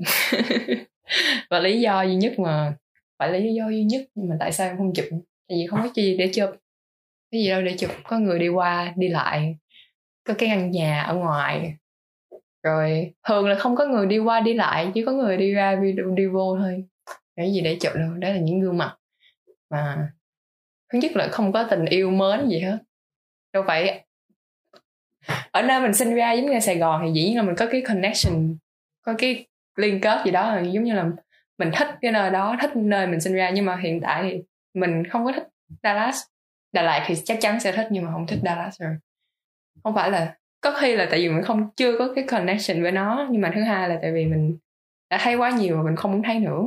Và lý do duy nhất mà nhưng mà tại sao em không chụp? Tại vì không có gì để chụp. Cái gì đâu để chụp, có người đi qua đi lại, có cái căn nhà ở ngoài, rồi thường là không có người đi qua đi lại, chỉ có người đi ra đi vô thôi. Cái gì để chụp đâu, đó là những gương mặt mà thứ nhất là không có tình yêu mến gì hết. Đâu phải ở nơi mình sinh ra giống như Sài Gòn thì dĩ nhiên là mình có cái connection, có cái liên kết gì đó, giống như là mình thích cái nơi đó, thích nơi mình sinh ra. Nhưng mà hiện tại thì mình không có thích Dallas. Đà Lạt thì chắc chắn sẽ thích, nhưng mà không thích Dallas rồi. Không phải là, có khi là tại vì mình chưa có cái connection với nó, nhưng mà thứ hai là tại vì mình đã thấy quá nhiều và mình không muốn thấy nữa.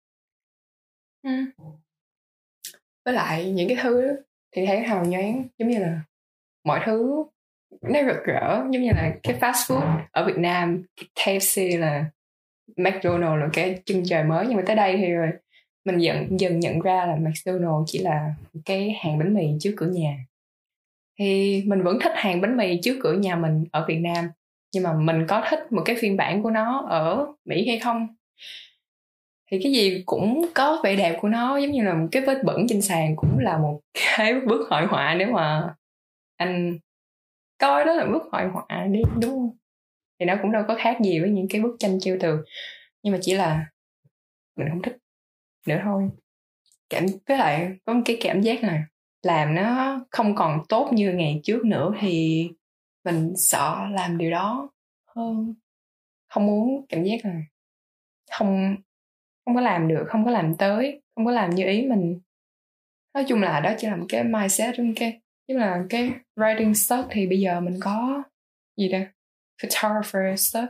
Với lại những cái thứ thì thấy hào nhoáng, giống như là mọi thứ nó rực rỡ, giống như là cái fast food ở Việt Nam, KFC là McDonald's là cái chân trời mới. Nhưng mà tới đây thì rồi mình dần nhận ra là McDonald's chỉ là cái hàng bánh mì trước cửa nhà. Thì mình vẫn thích hàng bánh mì trước cửa nhà mình ở Việt Nam, nhưng mà mình có thích một cái phiên bản của nó ở Mỹ hay không? Thì cái gì cũng có vẻ đẹp của nó, giống như là một cái vết bẩn trên sàn cũng là một cái bức hội họa. Nếu mà anh coi đó là bức hội họa đi, đúng không? Thì nó cũng đâu có khác gì với những cái bức tranh treo tường, nhưng mà chỉ là mình không thích nữa thôi. Với lại có một cái cảm giác là làm nó không còn tốt như ngày trước nữa, thì mình sợ làm điều đó hơn. Không muốn cảm giác là không có làm được, không có làm tới, không có làm như ý mình. Nói chung là đó chỉ là một cái mindset, giống là cái writing stock thì bây giờ mình có gì đây, photographer stock.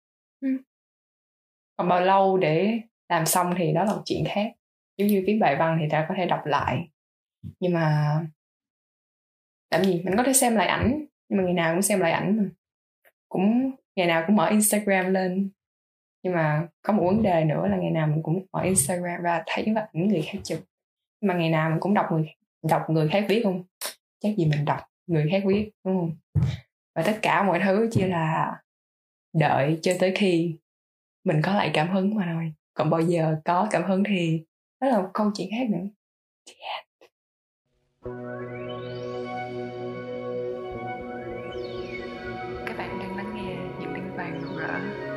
Còn bao lâu để làm xong thì đó là một chuyện khác. Giống như viết bài văn thì ta có thể đọc lại, nhưng mà làm gì, mình có thể xem lại ảnh, nhưng mà ngày nào cũng xem lại ảnh mà, cũng ngày nào cũng mở Instagram lên. Nhưng mà có một vấn đề nữa là ngày nào mình cũng mở Instagram và thấy cái ảnh người khác chụp, nhưng mà ngày nào mình cũng đọc người khác viết không? Chắc gì mình đọc người khác viết, đúng không? Và tất cả mọi thứ chỉ là đợi cho tới khi mình có lại cảm hứng mà thôi. Còn bao giờ có cảm hứng thì đó là một câu chuyện khác nữa. Yeah. Các bạn đang lắng nghe những tiếng vàng rực rỡ.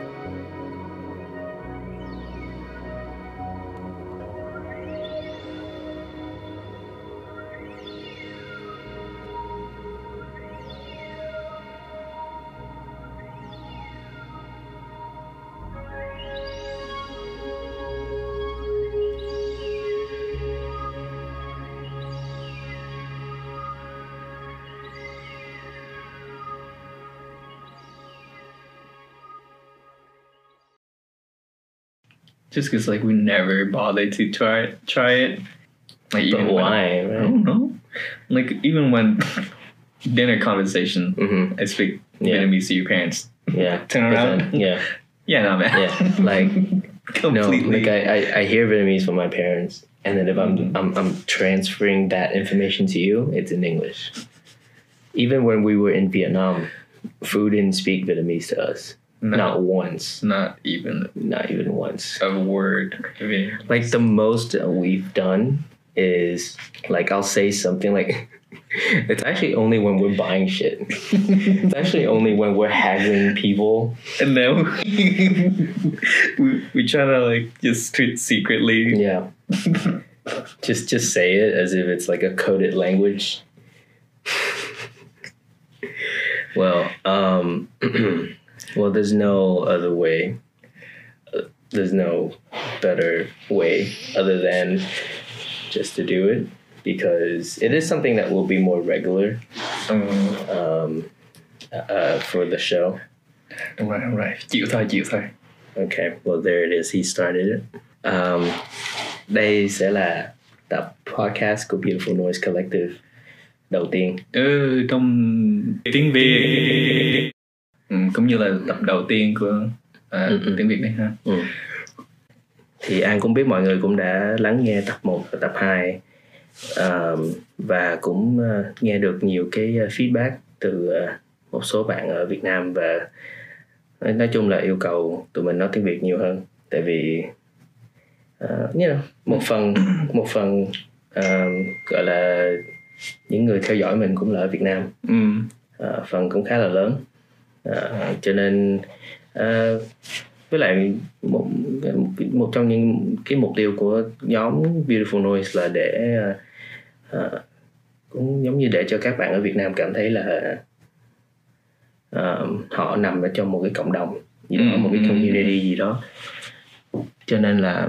Just because like we never bothered to try it. Like even why? Right? I don't know. Like even when dinner conversation, I speak Vietnamese to your parents. Yeah. Turn around. Yeah, no man. Yeah, like completely. No, like I hear Vietnamese from my parents, and then if I'm transferring that information to you, it's in English. Even when we were in Vietnam, Phu didn't speak Vietnamese to us. No, not once. Not even once. A word. Like the most we've done is like I'll say something like it's actually only when we're buying shit. It's actually only when we're haggling people. And then we try to like just secretly. Yeah. just say it as if it's like a coded language. Well, well, there's no other way. There's no better way other than just to do it, because it is something that will be more regular for the show. Right. Chịu thôi. Okay, well, there it is. He started it. Đây sẽ là tập podcast của Beautiful Noise Collective đầu tiên. Trong tiếng Việt. Cũng như là tập đầu tiên của tiếng Việt này ha. Thì An cũng biết mọi người cũng đã lắng nghe tập 1 và tập 2 và cũng nghe được nhiều cái feedback từ một số bạn ở Việt Nam, và nói chung là yêu cầu tụi mình nói tiếng Việt nhiều hơn. tại vì một phần gọi là những người theo dõi mình cũng là ở Việt Nam, phần cũng khá là lớn, cho nên với lại một trong những cái mục tiêu của nhóm Beautiful Noise là để cũng giống như để cho các bạn ở Việt Nam cảm thấy là họ nằm ở trong một cái cộng đồng gì đó, một cái community gì đó, cho nên là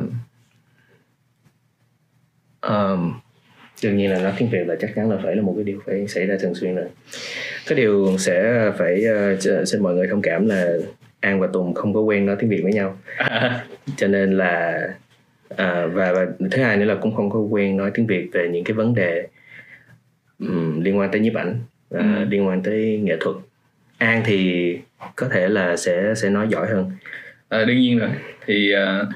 đương nhiên là nói tiếng Việt là chắc chắn là phải là một cái điều phải xảy ra thường xuyên rồi. Cái điều sẽ phải xin mọi người thông cảm là An và Tùng không có quen nói tiếng Việt với nhau, cho nên là và thứ hai nữa là cũng không có quen nói tiếng Việt về những cái vấn đề liên quan tới nhiếp ảnh, liên quan tới nghệ thuật. An thì có thể là sẽ nói giỏi hơn. Đương nhiên rồi. Thì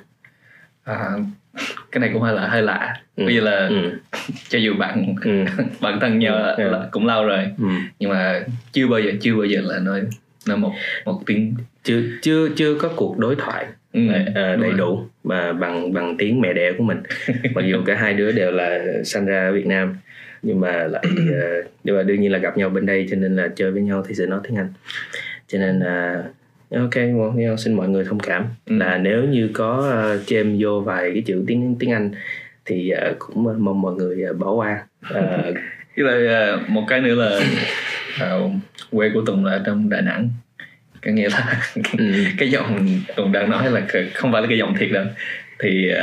cái này cũng hơi lạ. Bây giờ là cho dù bạn thân nhau là cũng lâu rồi, nhưng mà chưa bao giờ là nói một tiếng, chưa có cuộc đối thoại đầy đủ mà bằng tiếng mẹ đẻ của mình. Mặc dù cả hai đứa đều là sinh ra ở Việt Nam, nhưng mà đương nhiên là gặp nhau bên đây, cho nên là chơi với nhau thì sẽ nói tiếng Anh. Cho nên ok, xin mọi người thông cảm là nếu như có chêm vô vài cái chữ tiếng Anh thì cũng mong mọi người bỏ qua. Với lại một cái nữa là quê của Tùng là trong Đà Nẵng, có nghĩa là cái giọng Tùng đang nói là không phải là cái giọng thiệt đâu. Thì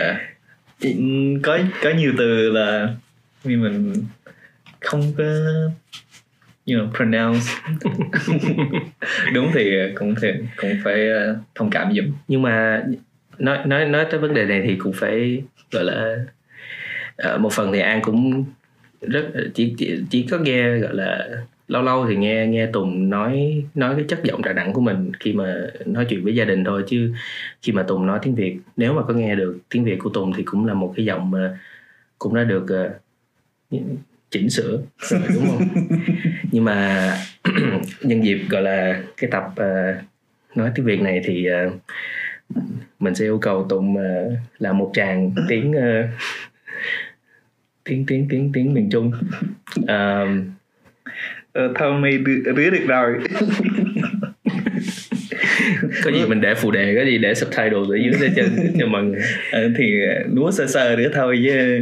có nhiều từ là vì mình không có pronounce đúng thì cũng phải thông cảm giùm. Nhưng mà nói tới vấn đề này thì cũng phải gọi là một phần thì An cũng rất chỉ có nghe, gọi là lâu thì nghe Tùng nói cái chất giọng Đà Nẵng của mình khi mà nói chuyện với gia đình thôi, chứ khi mà Tùng nói tiếng Việt, nếu mà có nghe được tiếng Việt của Tùng thì cũng là một cái giọng mà cũng đã được chỉnh sửa rồi, đúng không? Nhưng mà nhân dịp gọi là cái tập nói tiếng Việt này thì mình sẽ yêu cầu Tùng làm một tràng tiếng tiếng miền Trung. Thôi mày rứa được rồi. Có gì mình để phụ đề, có gì để subtitle ở dưới để cho mọi người. Thì núa sơ nữa thôi chứ.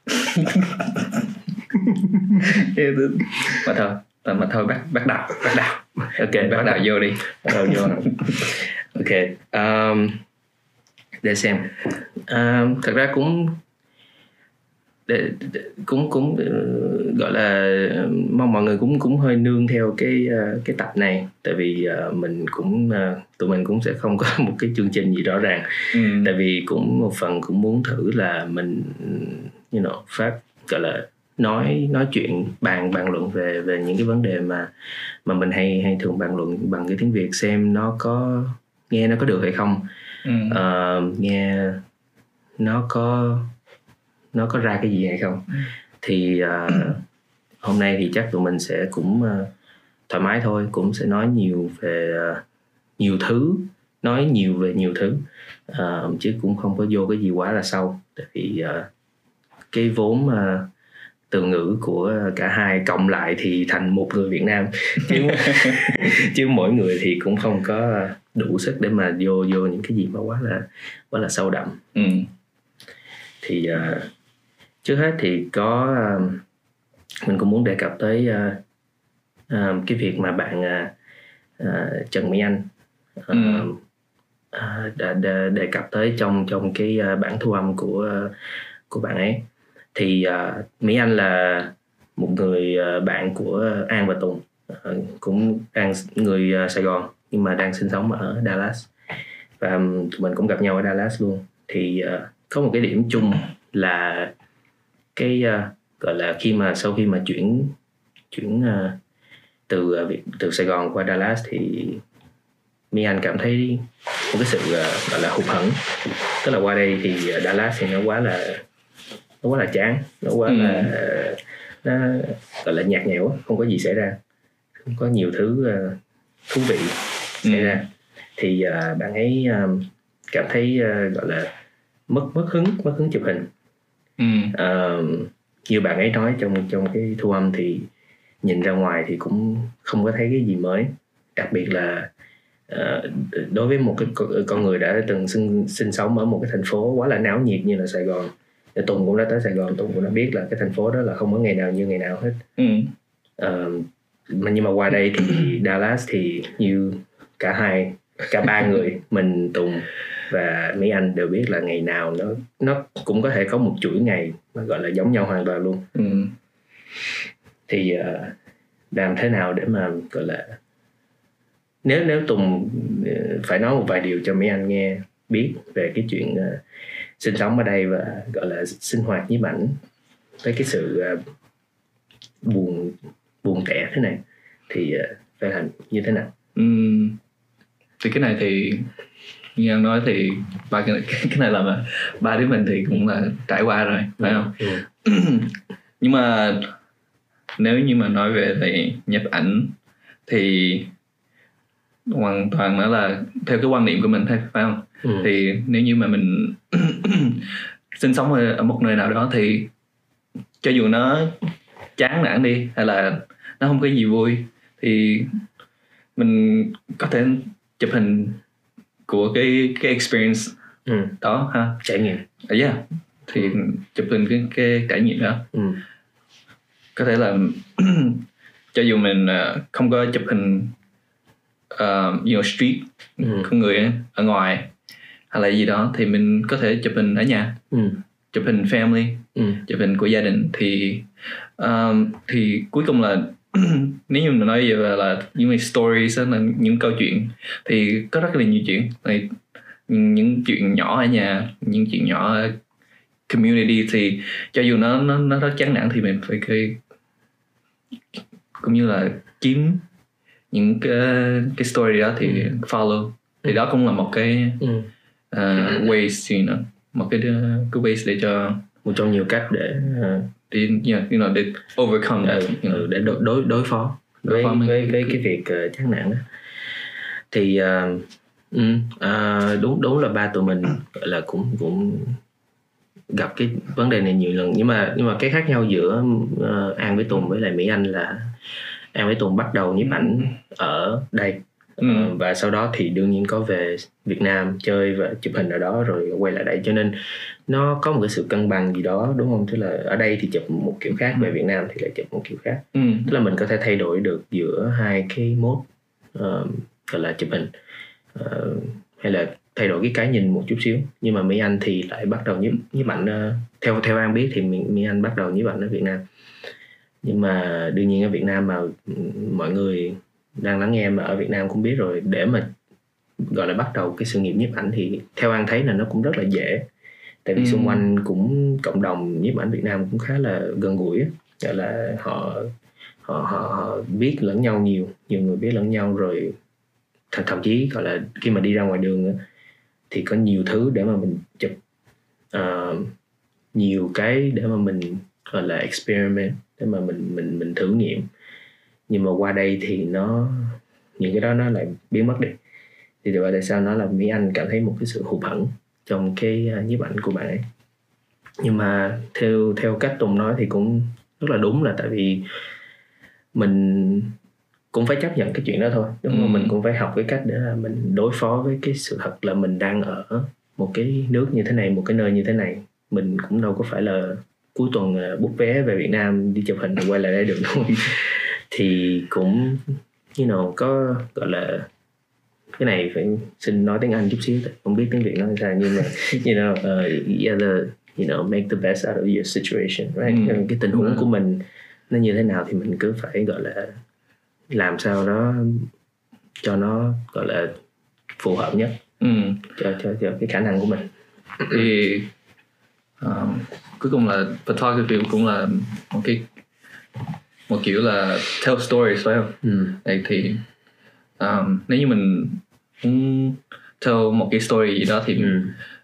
mà thôi bắt đầu. Ok, bắt đầu vô đi. Ok, để xem. Thật ra cũng gọi là mong mọi người cũng hơi nương theo cái tập này, tại vì tụi mình cũng sẽ không có một cái chương trình gì rõ ràng. Tại vì cũng một phần cũng muốn thử là mình phát gọi là nói chuyện bàn luận về những cái vấn đề mà mình hay thường bàn luận bằng cái tiếng Việt, xem nó có nghe nó có được hay không, nghe nó có ra cái gì hay không. Thì hôm nay thì chắc tụi mình sẽ cũng thoải mái thôi, cũng sẽ nói nhiều về nhiều thứ, chứ cũng không có vô cái gì quá là sâu, tại vì cái vốn từ ngữ của cả hai cộng lại thì thành một người Việt Nam chứ mỗi người thì cũng không có đủ sức để mà vô những cái gì mà quá là sâu đậm. Thì trước hết thì có mình cũng muốn đề cập tới cái việc mà bạn Trần Mỹ Anh đã đề cập tới trong cái bản thu âm của bạn ấy. Thì Mỹ Anh là một người bạn của An và Tùng, cũng đang người Sài Gòn nhưng mà đang sinh sống ở Dallas, và tụi mình cũng gặp nhau ở Dallas luôn. Thì có một cái điểm chung là cái gọi là sau khi mà chuyển từ Sài Gòn qua Dallas thì Mỹ Anh cảm thấy một cái sự gọi là hụt hẫng. Tức là qua đây thì Dallas thì nó quá là chán, nó quá là nó gọi là nhạt nhẽo, không có gì xảy ra, không có nhiều thứ thú vị xảy ra. Thì bạn ấy cảm thấy gọi là mất hứng chụp hình. Như bạn ấy nói trong cái thu âm thì nhìn ra ngoài thì cũng không có thấy cái gì mới, đặc biệt là đối với một cái con người đã từng sinh sống ở một cái thành phố quá là náo nhiệt như là Sài Gòn. Tùng cũng đã tới Sài Gòn, Tùng cũng đã biết là cái thành phố đó là không có ngày nào như ngày nào hết. Nhưng mà qua đây thì Dallas thì như cả ba người mình, Tùng và Mỹ Anh đều biết là ngày nào nó cũng có thể có một chuỗi ngày mà gọi là giống nhau hoàn toàn luôn. Thì làm thế nào để mà gọi là nếu Tùng phải nói một vài điều cho Mỹ Anh nghe biết về cái chuyện sinh sống ở đây và gọi là sinh hoạt nhiếp ảnh với cái sự buồn tẻ thế này thì phải làm như thế nào? Thì cái này thì như anh nói thì cái này là mà ba đứa mình thì cũng là trải qua rồi, phải không? Nhưng mà nếu như mà nói về nhiếp ảnh thì hoàn toàn nó là theo cái quan niệm của mình thôi, phải không? Thì nếu như mà mình sinh sống ở một nơi nào đó thì cho dù nó chán nản đi hay là nó không có gì vui thì mình có thể chụp hình của cái experience đó ha, trải nghiệm. Thì chụp hình cái trải nghiệm đó. Có thể là cho dù mình không có chụp hình street con người ở ngoài hay là gì đó thì mình có thể chụp hình ở nhà, chụp hình family, chụp hình của gia đình. Thì cuối cùng là nếu như mình nói về là những stories là những câu chuyện thì có rất là nhiều chuyện này, những chuyện nhỏ ở nhà, những chuyện nhỏ ở community thì cho dù nó rất chán nản thì mình phải cũng như là kiếm những cái story đó thì follow. Thì đó cũng là một cái ways, you know, một cái ways để cho một trong nhiều cách để để overcome that, để đối phó với cái việc chán nản đó. Thì đúng là ba tụi mình gọi là cũng gặp cái vấn đề này nhiều lần, nhưng mà cái khác nhau giữa An với Tùng với lại Mỹ Anh là An với Tùng bắt đầu nhiếp ảnh ở đây, và sau đó thì đương nhiên có về Việt Nam chơi và chụp hình ở đó rồi quay lại đây, cho nên nó có một cái sự cân bằng gì đó, đúng không? Tức là ở đây thì chụp một kiểu khác, về Việt Nam thì lại chụp một kiểu khác. Tức là mình có thể thay đổi được giữa hai cái mode gọi là chụp hình, hay là thay đổi cái nhìn một chút xíu. Nhưng mà Mỹ Anh thì lại bắt đầu nhiếp ảnh, theo An biết thì Mỹ Anh bắt đầu nhiếp ảnh ở Việt Nam. Nhưng mà đương nhiên ở Việt Nam mà mọi người đang lắng nghe mà ở Việt Nam cũng biết rồi, để mà gọi là bắt đầu cái sự nghiệp nhiếp ảnh thì theo An thấy là nó cũng rất là dễ. Tại vì xung quanh cũng cộng đồng nhiếp ảnh Việt Nam cũng khá là gần gũi, gọi là họ biết lẫn nhau, nhiều người biết lẫn nhau rồi. Thậm chí gọi là khi mà đi ra ngoài đường thì có nhiều thứ để mà mình chụp, nhiều cái để mà mình gọi là experiment, để mà mình thử nghiệm. Nhưng mà qua đây thì những cái đó nó lại biến mất đi. Thì điều tại sao nó là Mỹ Anh cảm thấy một cái sự hụt hẫng trong cái nhiếp ảnh của bạn ấy. Nhưng mà theo cách Tùng nói thì cũng rất là đúng, là tại vì mình cũng phải chấp nhận cái chuyện đó thôi, đúng không? Mình cũng phải học cái cách để là mình đối phó với cái sự thật là mình đang ở một cái nước như thế này, một cái nơi như thế này. Mình cũng đâu có phải là cuối tuần book vé về Việt Nam đi chụp hình rồi quay lại đây được thôi. Thì cũng có gọi là, cái này phải xin nói tiếng Anh chút xíu, không biết tiếng Việt nói sao, nhưng mà make the best out of your situation, right? Cái tình huống của mình nó như thế nào thì mình cứ phải gọi là làm sao đó cho nó gọi là phù hợp nhất cho cái khả năng của mình. Thì cuối cùng là photography cũng là một kiểu là tell stories, phải không? Đấy, thì nếu như mình muốn tell một cái story gì đó thì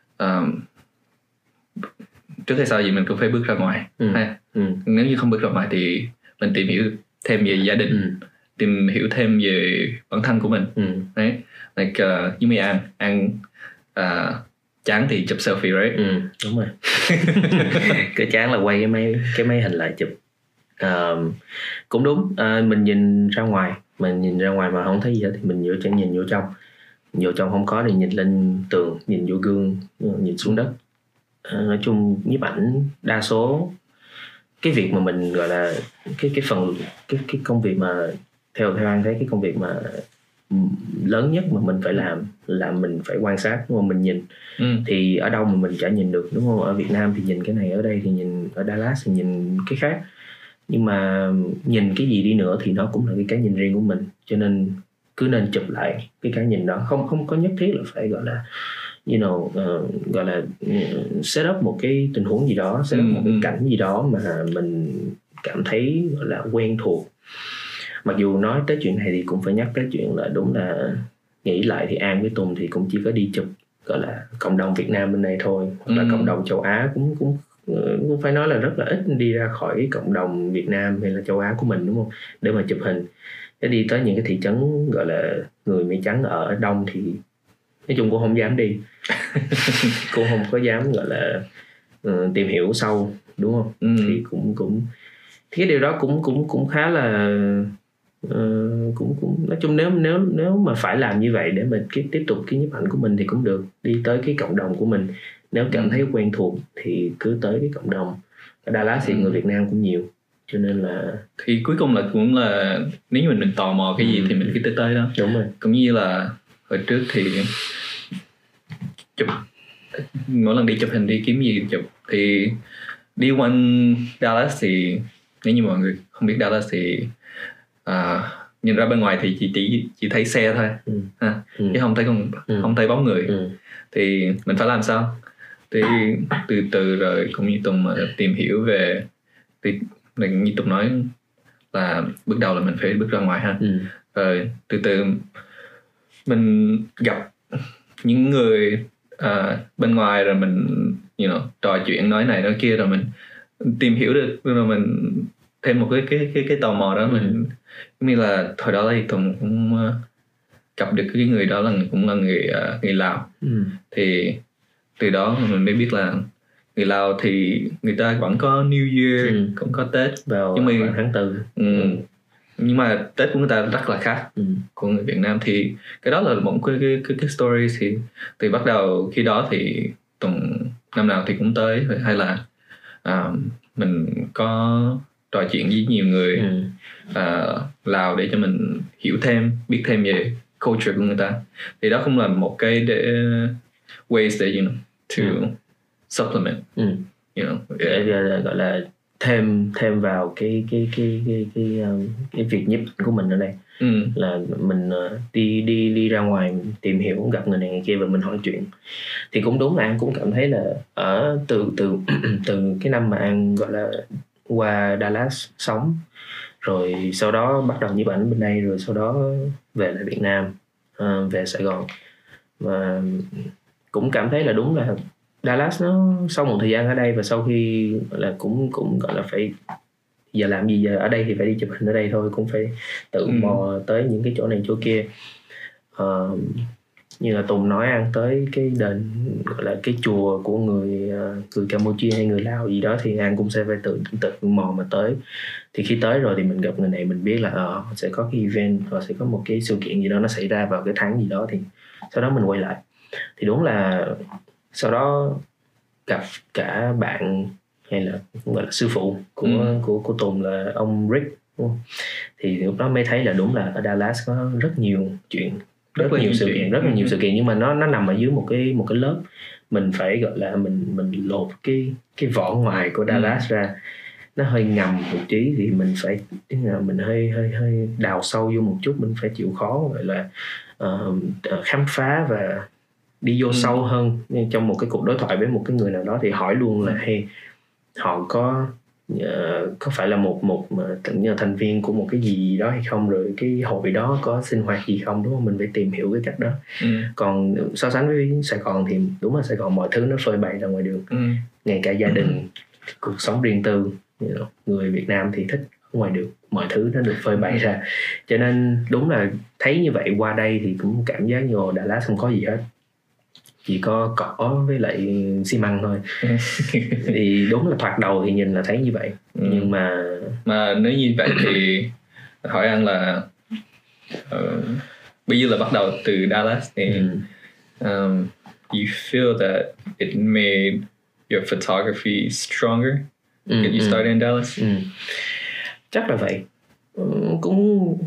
trước hay sau gì mình cũng phải bước ra ngoài. Nếu như không bước ra ngoài thì mình tìm hiểu thêm về gia đình, tìm hiểu thêm về bản thân của mình. Đấy, như An chán thì chụp selfie, right? Đúng rồi. Cái chán là quay cái máy hình lại chụp. Cũng đúng. Mình nhìn ra ngoài mà không thấy gì hết thì mình nhìn vô trong không có thì nhìn lên tường, nhìn vô gương, nhìn xuống đất. Nói chung nhiếp ảnh đa số cái việc mà mình gọi là cái công việc mà theo anh thấy cái công việc mà lớn nhất mà mình phải làm là mình phải quan sát, đúng không? Mình nhìn thì ở đâu mà mình chả nhìn được, đúng không? Ở Việt Nam thì nhìn cái này, ở đây thì nhìn, ở Dallas thì nhìn cái khác. Nhưng mà nhìn cái gì đi nữa thì nó cũng là cái nhìn riêng của mình, cho nên cứ nên chụp lại cái nhìn đó. Không có nhất thiết là phải gọi là gọi là set up một cái tình huống gì đó, set up một cái cảnh gì đó mà mình cảm thấy gọi là quen thuộc. Mặc dù nói tới chuyện này thì cũng phải nhắc tới chuyện là đúng là nghĩ lại thì An với Tùng thì cũng chỉ có đi chụp gọi là cộng đồng Việt Nam bên này thôi, hoặc là cộng đồng châu Á cũng phải nói là rất là ít đi ra khỏi cộng đồng Việt Nam hay là châu Á của mình, đúng không, để mà chụp hình. Để đi tới những cái thị trấn gọi là người Mỹ trắng ở đông thì nói chung cũng không dám đi. Cũng không có dám gọi là tìm hiểu sâu, đúng không? Thì cũng thì cái điều đó cũng khá là cũng nói chung nếu mà phải làm như vậy để mà tiếp tục cái nhiếp ảnh của mình thì cũng được. Đi tới cái cộng đồng của mình, nếu cảm thấy quen thuộc thì cứ tới cái cộng đồng. Ở Dallas thì người Việt Nam cũng nhiều, cho nên là thì cuối cùng là cũng là nếu như mình tò mò cái gì thì mình cứ tới đó. Đúng rồi. Cũng như là hồi trước thì chụp, mỗi lần đi chụp hình đi kiếm gì chụp thì đi quanh Dallas thì nếu như mọi người không biết Dallas thì nhìn ra bên ngoài thì chỉ thấy xe thôi, chứ không thấy bóng người. Thì mình phải làm sao? Thì từ từ rồi cũng như Tùng mà tìm hiểu về, thì như Tùng nói là bước đầu là mình phải bước ra ngoài ha. Rồi từ từ mình gặp những người bên ngoài, rồi mình trò chuyện nói này nói kia, rồi mình tìm hiểu được, rồi mình thêm một cái tò mò đó. Mình như là thời đó thì Tùng cũng gặp được cái người đó là cũng là người Lào. Thì từ đó mình mới biết là người Lào thì người ta vẫn có New Year, cũng có Tết vào tháng 4. Nhưng mà Tết của người ta rất là khác của người Việt Nam. Thì cái đó là một cái story. Thì bắt đầu khi đó thì Tùng năm nào thì cũng tới, hay là mình có trò chuyện với nhiều người Lào để cho mình hiểu thêm, biết thêm về culture của người ta. Thì đó cũng là một cái để ways để to supplement, để gọi là thêm vào cái việc nhiếp ảnh của mình ở đây. Là mình đi ra ngoài tìm hiểu, gặp người này người kia và mình hỏi chuyện. Thì cũng đúng là An cũng cảm thấy là ở từ cái năm mà An gọi là qua Dallas sống, rồi sau đó bắt đầu nhiếp ảnh bên đây, rồi sau đó về lại Việt Nam, về Sài Gòn, và cũng cảm thấy là đúng là Dallas nó sau một thời gian ở đây, và sau khi là cũng gọi là phải giờ làm gì, giờ ở đây thì phải đi chụp hình ở đây thôi, cũng phải tự mò tới những cái chỗ này chỗ kia. Như là Tùng nói, An tới cái đền gọi là cái chùa của người Campuchia hay người Lào gì đó, thì An cũng sẽ phải tự mò mà tới. Thì khi tới rồi thì mình gặp người này, mình biết là sẽ có cái event, hoặc sẽ có một cái sự kiện gì đó nó xảy ra vào cái tháng gì đó, thì sau đó mình quay lại. Thì đúng là sau đó gặp cả bạn hay là gọi là sư phụ của Tùng là ông Rick, đúng không? Thì lúc đó mới thấy là đúng là ở Dallas có rất nhiều chuyện, rất là nhiều sự kiện, nhưng mà nó nằm ở dưới một cái lớp. Mình phải gọi là mình lột cái vỏ ngoài của Dallas ra, nó hơi ngầm một tí, thì mình hơi đào sâu vô một chút. Mình phải chịu khó gọi là khám phá và đi vô sâu hơn. Trong một cái cuộc đối thoại với một cái người nào đó thì hỏi luôn là hey, họ có phải là một thành viên của một cái gì đó hay không, rồi cái hội đó có sinh hoạt gì không, đúng không? Mình phải tìm hiểu cái cách đó. Còn so sánh với Sài Gòn thì đúng là Sài Gòn mọi thứ nó phơi bày ra ngoài đường, ngay cả gia đình, cuộc sống riêng tư. Người Việt Nam thì thích ở ngoài đường, mọi thứ nó được phơi bày ra, cho nên đúng là thấy như vậy. Qua đây thì cũng cảm giác như Dallas không có gì hết. chỉ có cỏ với lại xi măng thôi. Thì đúng là thoạt đầu thì nhìn là thấy như vậy. Nhưng mà nếu như vậy thì hỏi anh là bây giờ là bắt đầu từ Dallas thì you feel that it made your photography stronger when you started in Dallas? Chắc là vậy. Cũng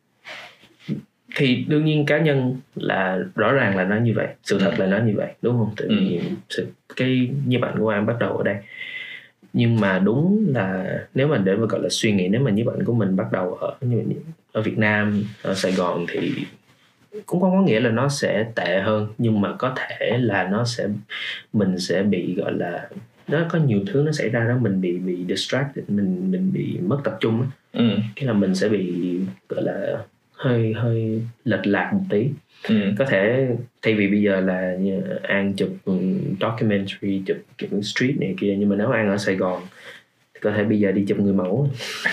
thì đương nhiên cá nhân là rõ ràng là nó như vậy, sự thật là nó như vậy, đúng không? Tự nhiên cái nhiếp ảnh của em bắt đầu ở đây. Nhưng mà đúng là nếu mà để mà gọi là suy nghĩ, nếu mà nhiếp ảnh của mình bắt đầu ở Việt Nam, ở Sài Gòn thì cũng không có nghĩa là nó sẽ tệ hơn, nhưng mà có thể là mình sẽ bị gọi là nó có nhiều thứ nó xảy ra đó, mình bị distracted, mình bị mất tập trung á. Cái là mình sẽ bị gọi là hơi lệch lạc một tí. Có thể thay vì bây giờ là An chụp documentary, chụp kiểu street này kia, nhưng mà nếu An ở Sài Gòn thì có thể bây giờ đi chụp người mẫu.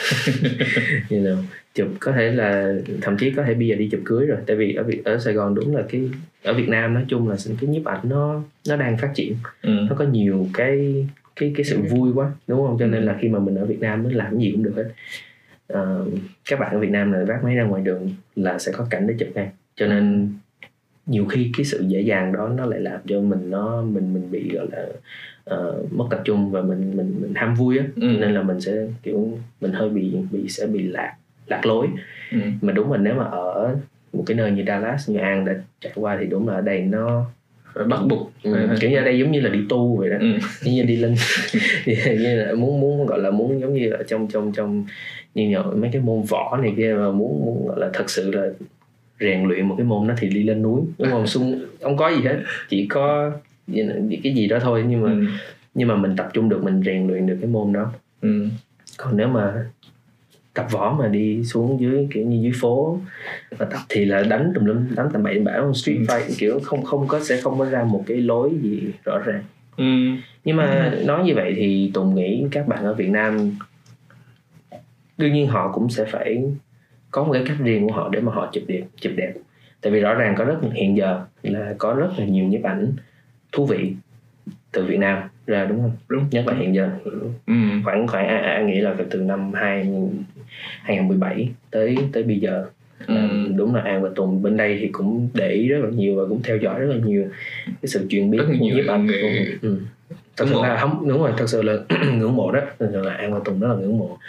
Chụp có thể là thậm chí có thể bây giờ đi chụp cưới rồi. Tại vì ở Sài Gòn đúng là cái ở Việt Nam nói chung là cái nhiếp ảnh nó đang phát triển. Nó có nhiều cái sự vui quá, đúng không? Cho nên là khi mà mình ở Việt Nam nó làm gì cũng được hết. Các bạn ở Việt Nam là vác máy ra ngoài đường là sẽ có cảnh để chụp ngay. Cho nên nhiều khi cái sự dễ dàng đó nó lại làm cho mình bị gọi là mất tập trung và mình ham vui á. Nên là mình sẽ kiểu mình hơi sẽ bị lạc lối. Mà đúng là nếu mà ở một cái nơi như Dallas như An đã trải qua thì đúng là ở đây nó bắt buộc kiểu như ở đây giống như là đi tu vậy đó. Giống như đi lên như là muốn gọi là muốn giống như là trong như mấy cái môn võ này kia, mà muốn gọi là thật sự là rèn luyện một cái môn đó thì đi lên núi, đúng không? Không có gì hết, chỉ có cái gì đó thôi, nhưng mà mình tập trung được, mình rèn luyện được cái môn đó. Còn nếu mà tập võ mà đi xuống dưới kiểu như dưới phố và tập thì là đánh tùm lum, đánh tầm bậy tầm bạ, street fight kiểu sẽ không có ra một cái lối gì rõ ràng. Nhưng mà nói như vậy thì Tùng nghĩ các bạn ở Việt Nam đương nhiên họ cũng sẽ phải có một cái cách riêng của họ để mà họ chụp đẹp. Tại vì rõ ràng hiện giờ là có rất là nhiều nhiếp ảnh thú vị từ Việt Nam ra, đúng không? Đúng. Nhất là hiện giờ khoảng anh nghĩ là từ năm 2017 tới bây giờ. Đúng là An và Tùng bên đây thì cũng để ý rất là nhiều và cũng theo dõi rất là nhiều cái sự chuyển biến của nhiếp ảnh. Thật sự là không, đúng rồi, thật sự là ngưỡng mộ đó. Thật sự là An và Tùng rất là ngưỡng mộ.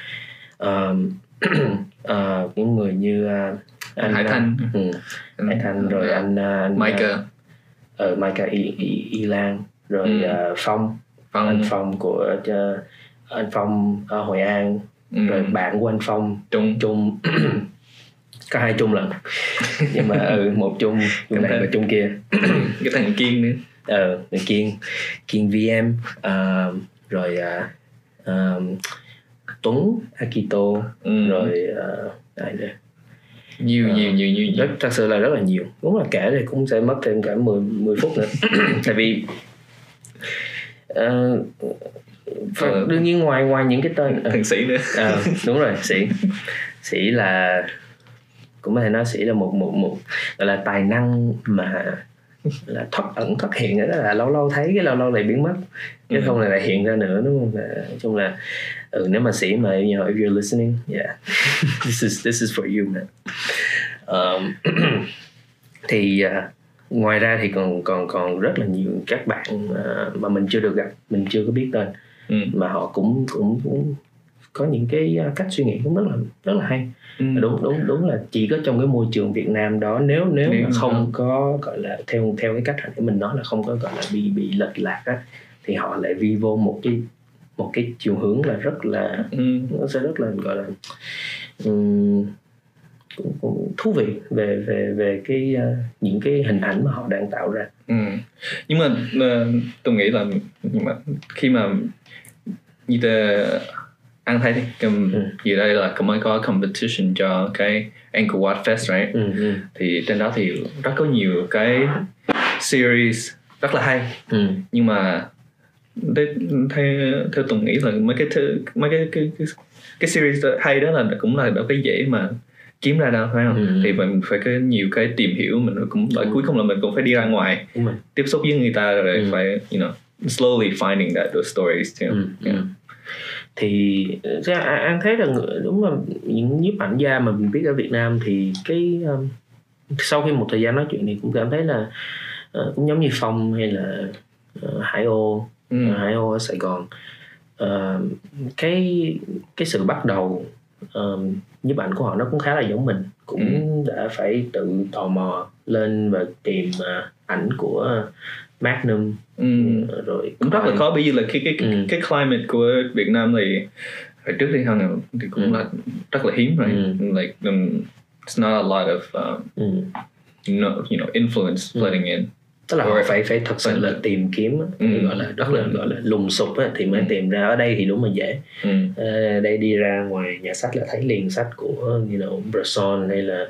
Những người như anh Hải Thanh, Hải Thanh rồi anh Micah, Micah Y Lan, rồi anh Phong của anh Phong ở Hội An, rồi bạn của anh Phong Trung có hai Trung lận. Nhưng mà một Trung này và Trung kia, cái thằng Kiên nữa, Kiên VM, rồi Tuấn Akito, rồi ai nữa, nhiều thật sự là rất là nhiều. Đúng là kể thì cũng sẽ mất thêm cả 10 phút nữa. Tại vì đương nhiên ngoài những cái tên thằng Sĩ nữa, đúng rồi, Sĩ là cũng có thể nói Sĩ là một gọi là tài năng mà là thoát hiện, đó là lâu thấy cái lâu lại biến mất, chứ không là lại hiện ra nữa, đúng không? Nói chung là nếu mà Sĩ mà if you're listening, yeah, this is for you, man. Thì ngoài ra thì còn rất là nhiều các bạn mà mình chưa được gặp, mình chưa có biết tên, mà họ cũng có những cái cách suy nghĩ cũng rất là hay. Đúng là chỉ có trong cái môi trường Việt Nam đó, nếu mà không có gọi là theo cái cách hồi nãy mình nói là không có gọi là bị lệch lạc á, thì họ lại vi vô một cái chiều hướng là rất là nó sẽ rất là gọi là cũng thú vị về cái những cái hình ảnh mà họ đang tạo ra. Nhưng mà tôi nghĩ là khi mà như anh thấy gì đây là mới có competition cho cái Angkor Wat Fest, right? Thì trên đó thì rất có nhiều cái series rất là hay. Nhưng mà theo Tùng nghĩ là mấy cái series hay đó là cũng là cái dễ mà kiếm ra đâu, phải không? Thì mình phải có nhiều cái tìm hiểu, mình cũng cuối cùng là mình cũng phải đi ra ngoài tiếp xúc với người ta rồi phải slowly finding those stories too. Thì anh thấy là đúng là những nhiếp ảnh gia mà mình biết ở Việt Nam thì cái sau khi một thời gian nói chuyện thì cũng cảm thấy là cũng giống như Phong hay là Hải Ô ở Sài Gòn, cái sự bắt đầu nhiếp ảnh của họ nó cũng khá là giống mình, cũng đã phải tự tò mò lên và tìm ảnh của Magnum. Rồi cũng rất là khó, bởi vì là cái climate của Việt Nam thì hồi trước đi nào thì cũng là rất là hiếm rồi, like it's not a lot of influence flooding in. Tức là họ phải thật sự là tìm kiếm, gọi là lùng sục á, thì mới tìm ra. Ở đây thì đúng là dễ. Đây đi ra ngoài nhà sách là thấy liền sách của Bresson hay là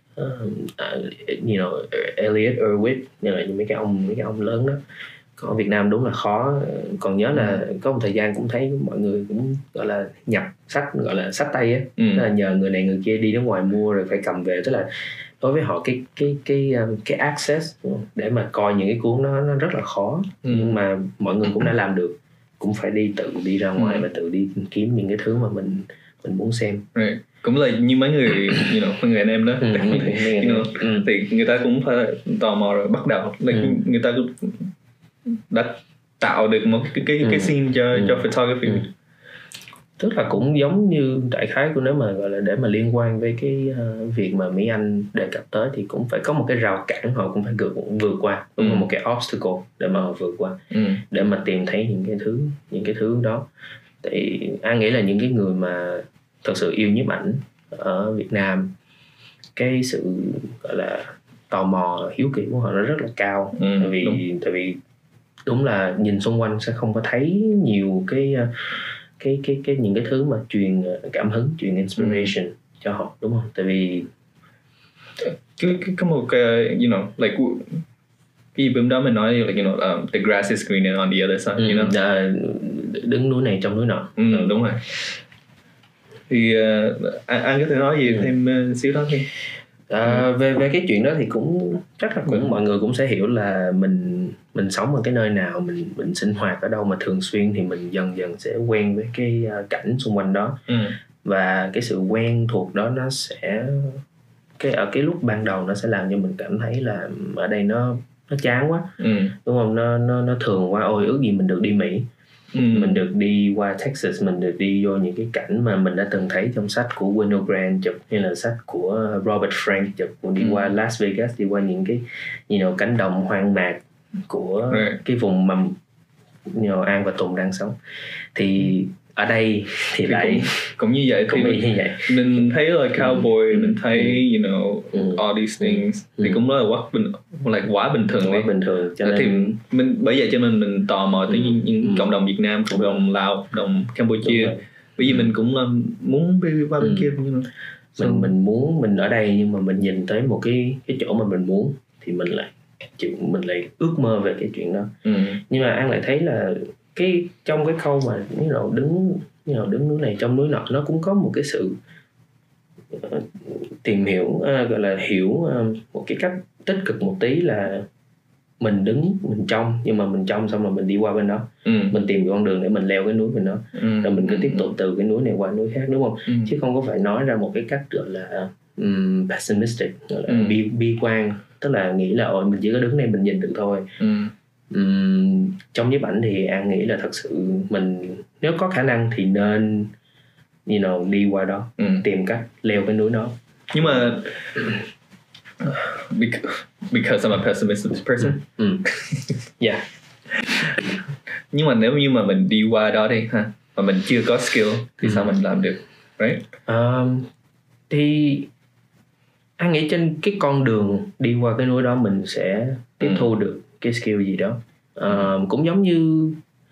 Elliot Erwitt, là mấy cái ông lớn đó. Còn ở Việt Nam đúng là khó. Còn nhớ là có một thời gian cũng thấy mọi người cũng gọi là nhập sách, gọi là sách tay á, là nhờ người này người kia đi nước ngoài mua rồi phải cầm về. Tức là đối với họ cái access để mà coi những cái cuốn nó rất là khó. Nhưng mà mọi người cũng đã làm được, cũng phải tự đi ra ngoài và tự đi kiếm những cái thứ mà mình muốn xem. Right. Cũng là như mấy người mấy người anh em đó, thì người ta cũng phải tò mò rồi bắt đầu, người ta cũng đã tạo được một cái scene cho photography. Tức là cũng giống như đại khái của, nếu mà gọi là để mà liên quan với cái việc mà Mỹ Anh đề cập tới, thì cũng phải có một cái rào cản họ cũng phải vượt qua, đúng là một cái obstacle để mà họ vượt qua, để mà tìm thấy những cái thứ đó. Thì anh nghĩ là những cái người mà thật sự yêu nhiếp ảnh ở Việt Nam, cái sự gọi là tò mò hiếu kỳ của họ nó rất là cao. Tại vì đúng là nhìn xung quanh sẽ không có thấy nhiều cái những cái thứ mà truyền cảm hứng, truyền inspiration cho họ, đúng không? Tại vì có một like cái bữa đó mình nói like the grass is greener on the other side, đứng núi này trong núi nọ. Đúng rồi. Thì anh có thể nói gì thêm xíu đó đi. Về cái chuyện đó thì cũng chắc là cũng mọi người cũng sẽ hiểu là mình sống ở cái nơi nào, mình sinh hoạt ở đâu mà thường xuyên, thì mình dần dần sẽ quen với cái cảnh xung quanh đó. Và cái sự quen thuộc đó nó sẽ ở cái lúc ban đầu nó sẽ làm cho mình cảm thấy là ở đây nó chán quá, đúng không? Nó thường quá. Ôi ước gì mình được đi Mỹ, mình được đi qua Texas, mình được đi vô những cái cảnh mà mình đã từng thấy trong sách của Winogrand chụp, hay là sách của Robert Frank chụp, đi qua Las Vegas, đi qua những cái cánh đồng hoang mạc của cái vùng mà An và Tùng đang sống. Thì ở đây thì lại cũng như vậy. Cũng như vậy. Mình thấy là cowboy, mình thấy all these things thì cũng rất là quá bình thường. Quá bình thường. Cho nên thì bởi vậy cho nên mình tò mò tới những cộng đồng Việt Nam, cộng đồng Lào, cộng đồng Campuchia. Bởi vì mình cũng muốn đi qua bên kia. Mình ở đây nhưng mà mình nhìn tới một cái chỗ mà mình muốn, thì mình lại ước mơ về cái chuyện đó. Nhưng mà An lại thấy là trong cái câu mà đứng núi này trong núi nọ, nó cũng có một cái sự tìm hiểu, gọi là hiểu một cái cách tích cực một tí, là mình trong, nhưng mà mình trong xong rồi mình đi qua bên đó, mình tìm con đường để mình leo cái núi bên đó, rồi mình cứ tiếp tục từ cái núi này qua núi khác, đúng không? Chứ không có phải nói ra một cái cách gọi là pessimistic, gọi là bi quan, tức là nghĩ là mình chỉ có đứng đây mình nhìn được thôi. Trong nhiếp ảnh thì An nghĩ là thật sự mình nếu có khả năng thì nên đi qua đó, tìm cách leo cái núi đó. Nhưng mà because I'm a pessimistic person. Yeah. Nhưng mà nếu như mà mình đi qua đó đi ha, mà mình chưa có skill thì sao mình làm được, right? Thì anh nghĩ trên cái con đường đi qua cái núi đó mình sẽ tiếp thu được cái skill gì đó. Cũng giống như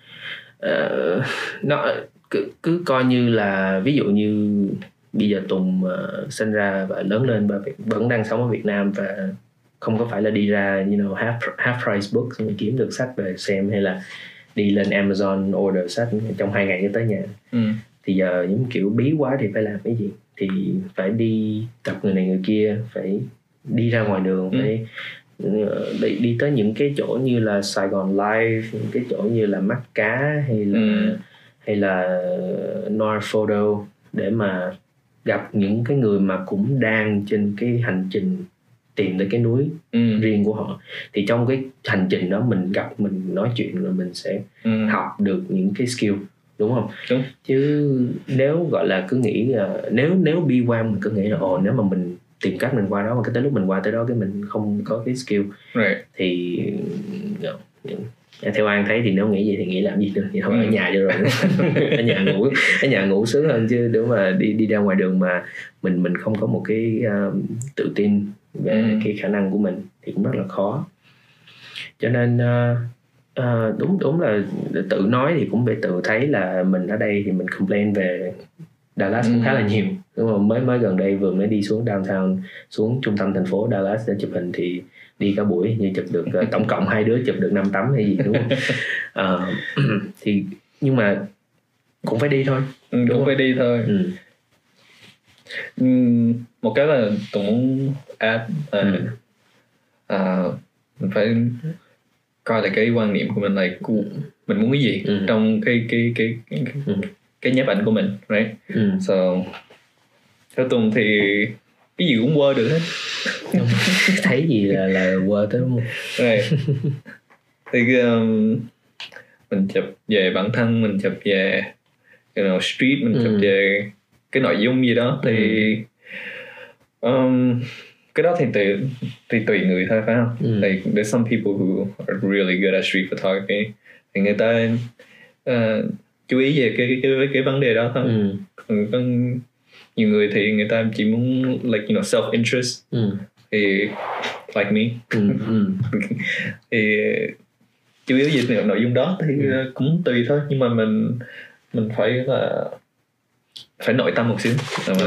nó cứ coi như là, ví dụ như bây giờ Tùng sinh ra và lớn lên và vẫn đang sống ở Việt Nam, và không có phải là đi ra half price books mà kiếm được sách về xem, hay là đi lên Amazon order sách trong 2 ngày cho tới nhà. Thì giờ những kiểu bí quá thì phải làm cái gì? thì phải đi gặp người này người kia, phải đi ra ngoài đường, phải đi tới những cái chỗ như là Sài Gòn Live, những cái chỗ như là Mắt Cá hay là Noir Photo, để mà gặp những cái người mà cũng đang trên cái hành trình tìm tới cái núi riêng của họ. Thì trong cái hành trình đó mình gặp, mình nói chuyện, rồi mình sẽ học được những cái skill, đúng không? Đúng. Chứ nếu gọi là cứ nghĩ nếu bi quan, mình cứ nghĩ là nếu mà mình tìm cách mình qua đó, mà cái tới lúc mình qua tới đó cái mình không có cái skill, thì theo An thấy thì nếu nghĩ vậy thì nghĩ làm gì được, thì thôi ở nhà cho rồi. ở nhà ngủ sướng hơn, chứ nếu mà đi ra ngoài đường mà mình không có một cái tự tin về cái khả năng của mình thì cũng rất là khó. Cho nên đúng là tự nói thì cũng phải tự thấy là mình ở đây thì mình complain về Dallas cũng khá là nhiều, đúng không? Mới gần đây vừa mới đi xuống downtown, xuống trung tâm thành phố Dallas để chụp hình, thì đi cả buổi như chụp được tổng cộng 2 đứa chụp được 5 tấm hay gì, đúng không? Thì nhưng mà cũng phải đi thôi, cũng phải đi thôi. Một cái là tôi muốn add mình phải coi là cái quan niệm của mình là mình muốn cái gì trong cái nhiếp ảnh của mình, right? So theo Tùng thì cái gì cũng quơ được hết. Thấy gì là quơ tới, đúng không? Right. Thì mình chụp về bản thân, mình chụp về street, mình chụp về cái nội dung gì đó, thì cái đó thì tùy người thôi, phải không? Like there's some people who are really good at street photography, thì người ta chú ý về cái vấn đề đó thôi. Còn nhiều người thì người ta chỉ muốn like self interest, thì like me thì chủ yếu về nội dung đó thì cũng tùy thôi, nhưng mà mình phải nội tâm một xíu.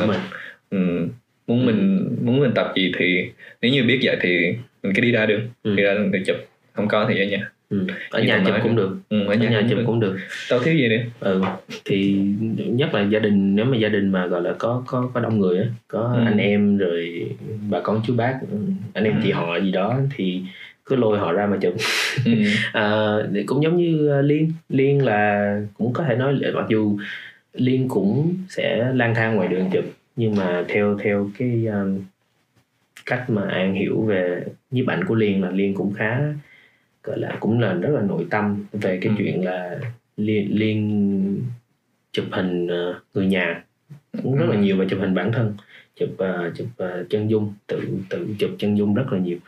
Muốn mình tập gì thì nếu như biết vậy thì mình cứ đi ra đường, để chụp, không có thì ở nhà. Ở nhà chụp cũng được. Ở nhà chụp cũng được. Tao thiếu gì nữa. Thì nhất là gia đình, nếu mà gia đình mà gọi là có đông người á, có anh em rồi bà con chú bác, anh em chị họ gì đó, thì cứ lôi họ ra mà chụp. Cũng giống như Liên là cũng có thể nói, mặc dù Liên cũng sẽ lang thang ngoài đường chụp, nhưng mà theo cái cách mà An hiểu về nhiếp ảnh của Liên, là Liên cũng khá gọi là cũng là rất là nội tâm về cái chuyện là Liên chụp hình người nhà cũng rất là nhiều, và chụp hình bản thân, chụp chân dung, tự chụp chân dung rất là nhiều.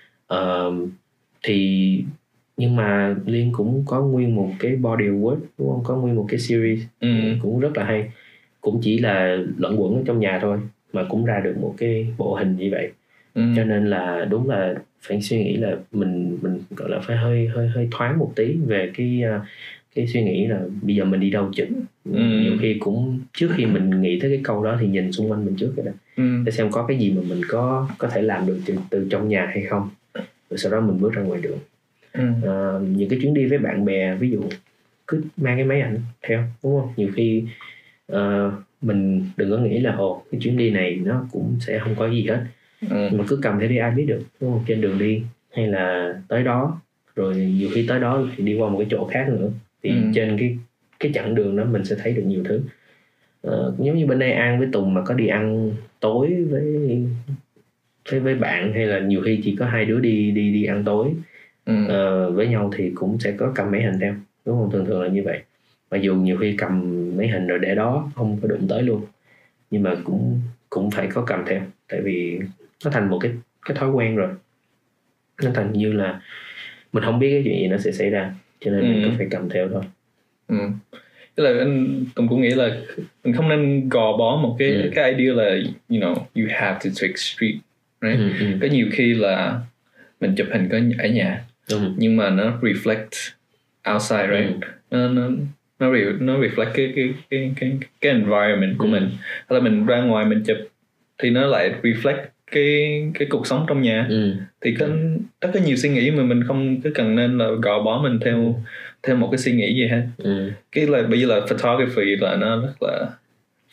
Thì nhưng mà Liên cũng có nguyên một cái body of work, đúng không? Có nguyên một cái series cũng rất là hay, cũng chỉ là luẩn quẩn ở trong nhà thôi mà cũng ra được một cái bộ hình như vậy. Cho nên là đúng là phải suy nghĩ là mình gọi là phải hơi thoáng một tí về cái suy nghĩ là bây giờ mình đi đâu chụp. Nhiều khi cũng trước khi mình nghĩ tới cái câu đó thì nhìn xung quanh mình trước cái đó, để xem có cái gì mà mình có thể làm được từ trong nhà hay không, rồi sau đó mình bước ra ngoài đường. Những cái chuyến đi với bạn bè, ví dụ cứ mang cái máy ảnh theo, đúng không? Nhiều khi mình đừng có nghĩ là cái chuyến đi này nó cũng sẽ không có gì hết, mà cứ cầm theo đi, ai biết được, đúng không? Trên đường đi hay là tới đó, rồi nhiều khi tới đó thì đi qua một cái chỗ khác nữa, thì trên cái chặng đường đó mình sẽ thấy được nhiều thứ. Giống như bên đây An với Tùng mà có đi ăn tối với bạn, hay là nhiều khi chỉ có hai đứa đi ăn tối với nhau, thì cũng sẽ có cầm máy hình theo, đúng không? Thường là như vậy. Mặc dù nhiều khi cầm máy hình rồi để đó không có đụng tới luôn, nhưng mà cũng phải có cầm theo, tại vì nó thành một cái thói quen rồi, nó thành như là mình không biết cái chuyện gì nó sẽ xảy ra, cho nên mình cứ phải cầm theo thôi. Tức là anh Tùng cũng nghĩ là mình không nên gò bó một cái idea là you have to take street, right? Có nhiều khi là mình chụp hình có ở nhà, nhưng mà nó reflect outside, right? Nó reflect cái environment của mình. Hoặc là mình ra ngoài mình chụp thì nó lại reflect cái cuộc sống trong nhà. Thì có rất có nhiều suy nghĩ mà mình không cứ cần nên là gò bó mình theo một cái suy nghĩ gì hết. Cái là bây giờ là photography là nó rất là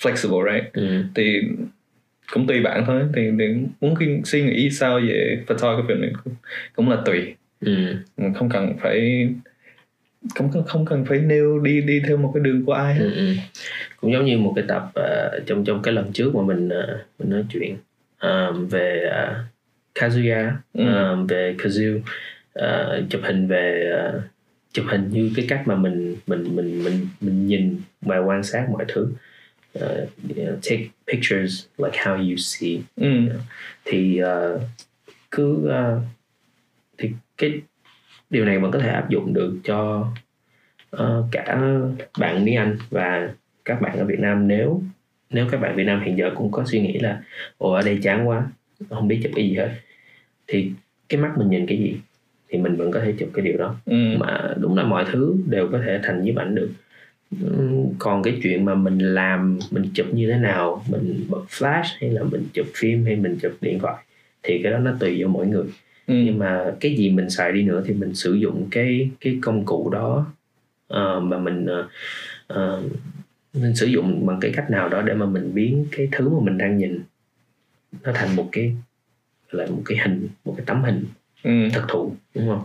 flexible, right? Thì cũng tùy bạn thôi. Thì muốn suy nghĩ sao về photography này cũng là tùy. Không cần phải nêu đi theo một cái đường của ai hết. Cũng giống như một cái tập trong cái lần trước mà mình nói chuyện về Kazuya, về Kazu, chụp hình như cái cách mà mình nhìn và quan sát mọi thứ. Take pictures like how you see. Thì thì cái điều này vẫn có thể áp dụng được cho cả bạn tiếng Anh và các bạn ở Việt Nam. Nếu các bạn Việt Nam hiện giờ cũng có suy nghĩ là ở đây chán quá, không biết chụp cái gì hết, thì cái mắt mình nhìn cái gì thì mình vẫn có thể chụp cái điều đó. Mà đúng là mọi thứ đều có thể thành nhiếp ảnh được. Còn cái chuyện mà mình chụp như thế nào, mình bật flash hay là mình chụp phim hay mình chụp điện thoại, thì cái đó nó tùy vào mỗi người. Nhưng mà cái gì mình xài đi nữa thì mình sử dụng cái công cụ đó mà mình sử dụng bằng cái cách nào đó để mà mình biến cái thứ mà mình đang nhìn nó thành một cái hình, một cái tấm hình thực thụ, đúng không?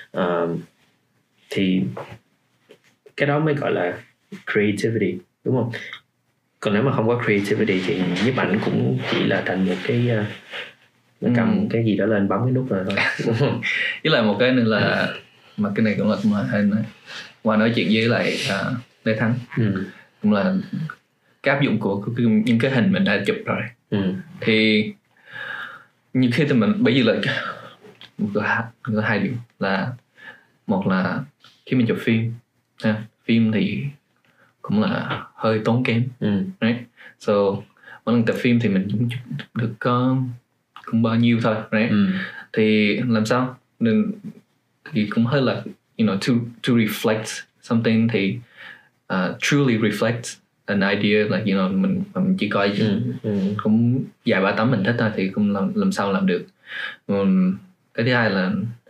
Thì cái đó mới gọi là creativity, đúng không? Còn nếu mà không có creativity thì nhiếp ảnh cũng chỉ là thành một cái cầm cái gì đó lên bấm cái nút rồi thôi. Với lại một cái nữa là mà cái này cũng là hình qua nói chuyện với lại Lê Thắng, cũng là cái áp dụng của những cái hình mình đã chụp rồi. Thì nhiều khi thì mình, bởi vì là có hai điều là, một là khi mình chụp phim thì cũng là hơi tốn kém, right? So mỗi lần tập phim thì mình cũng chụp được cũng bao nhiêu thôi, right? Thì làm sao nên thì cũng hơi là to reflect something, thì truly reflect an idea, like mình chỉ coi cũng vài ba tấm mình thích thôi thì cũng làm sao làm được. Cái thứ hai là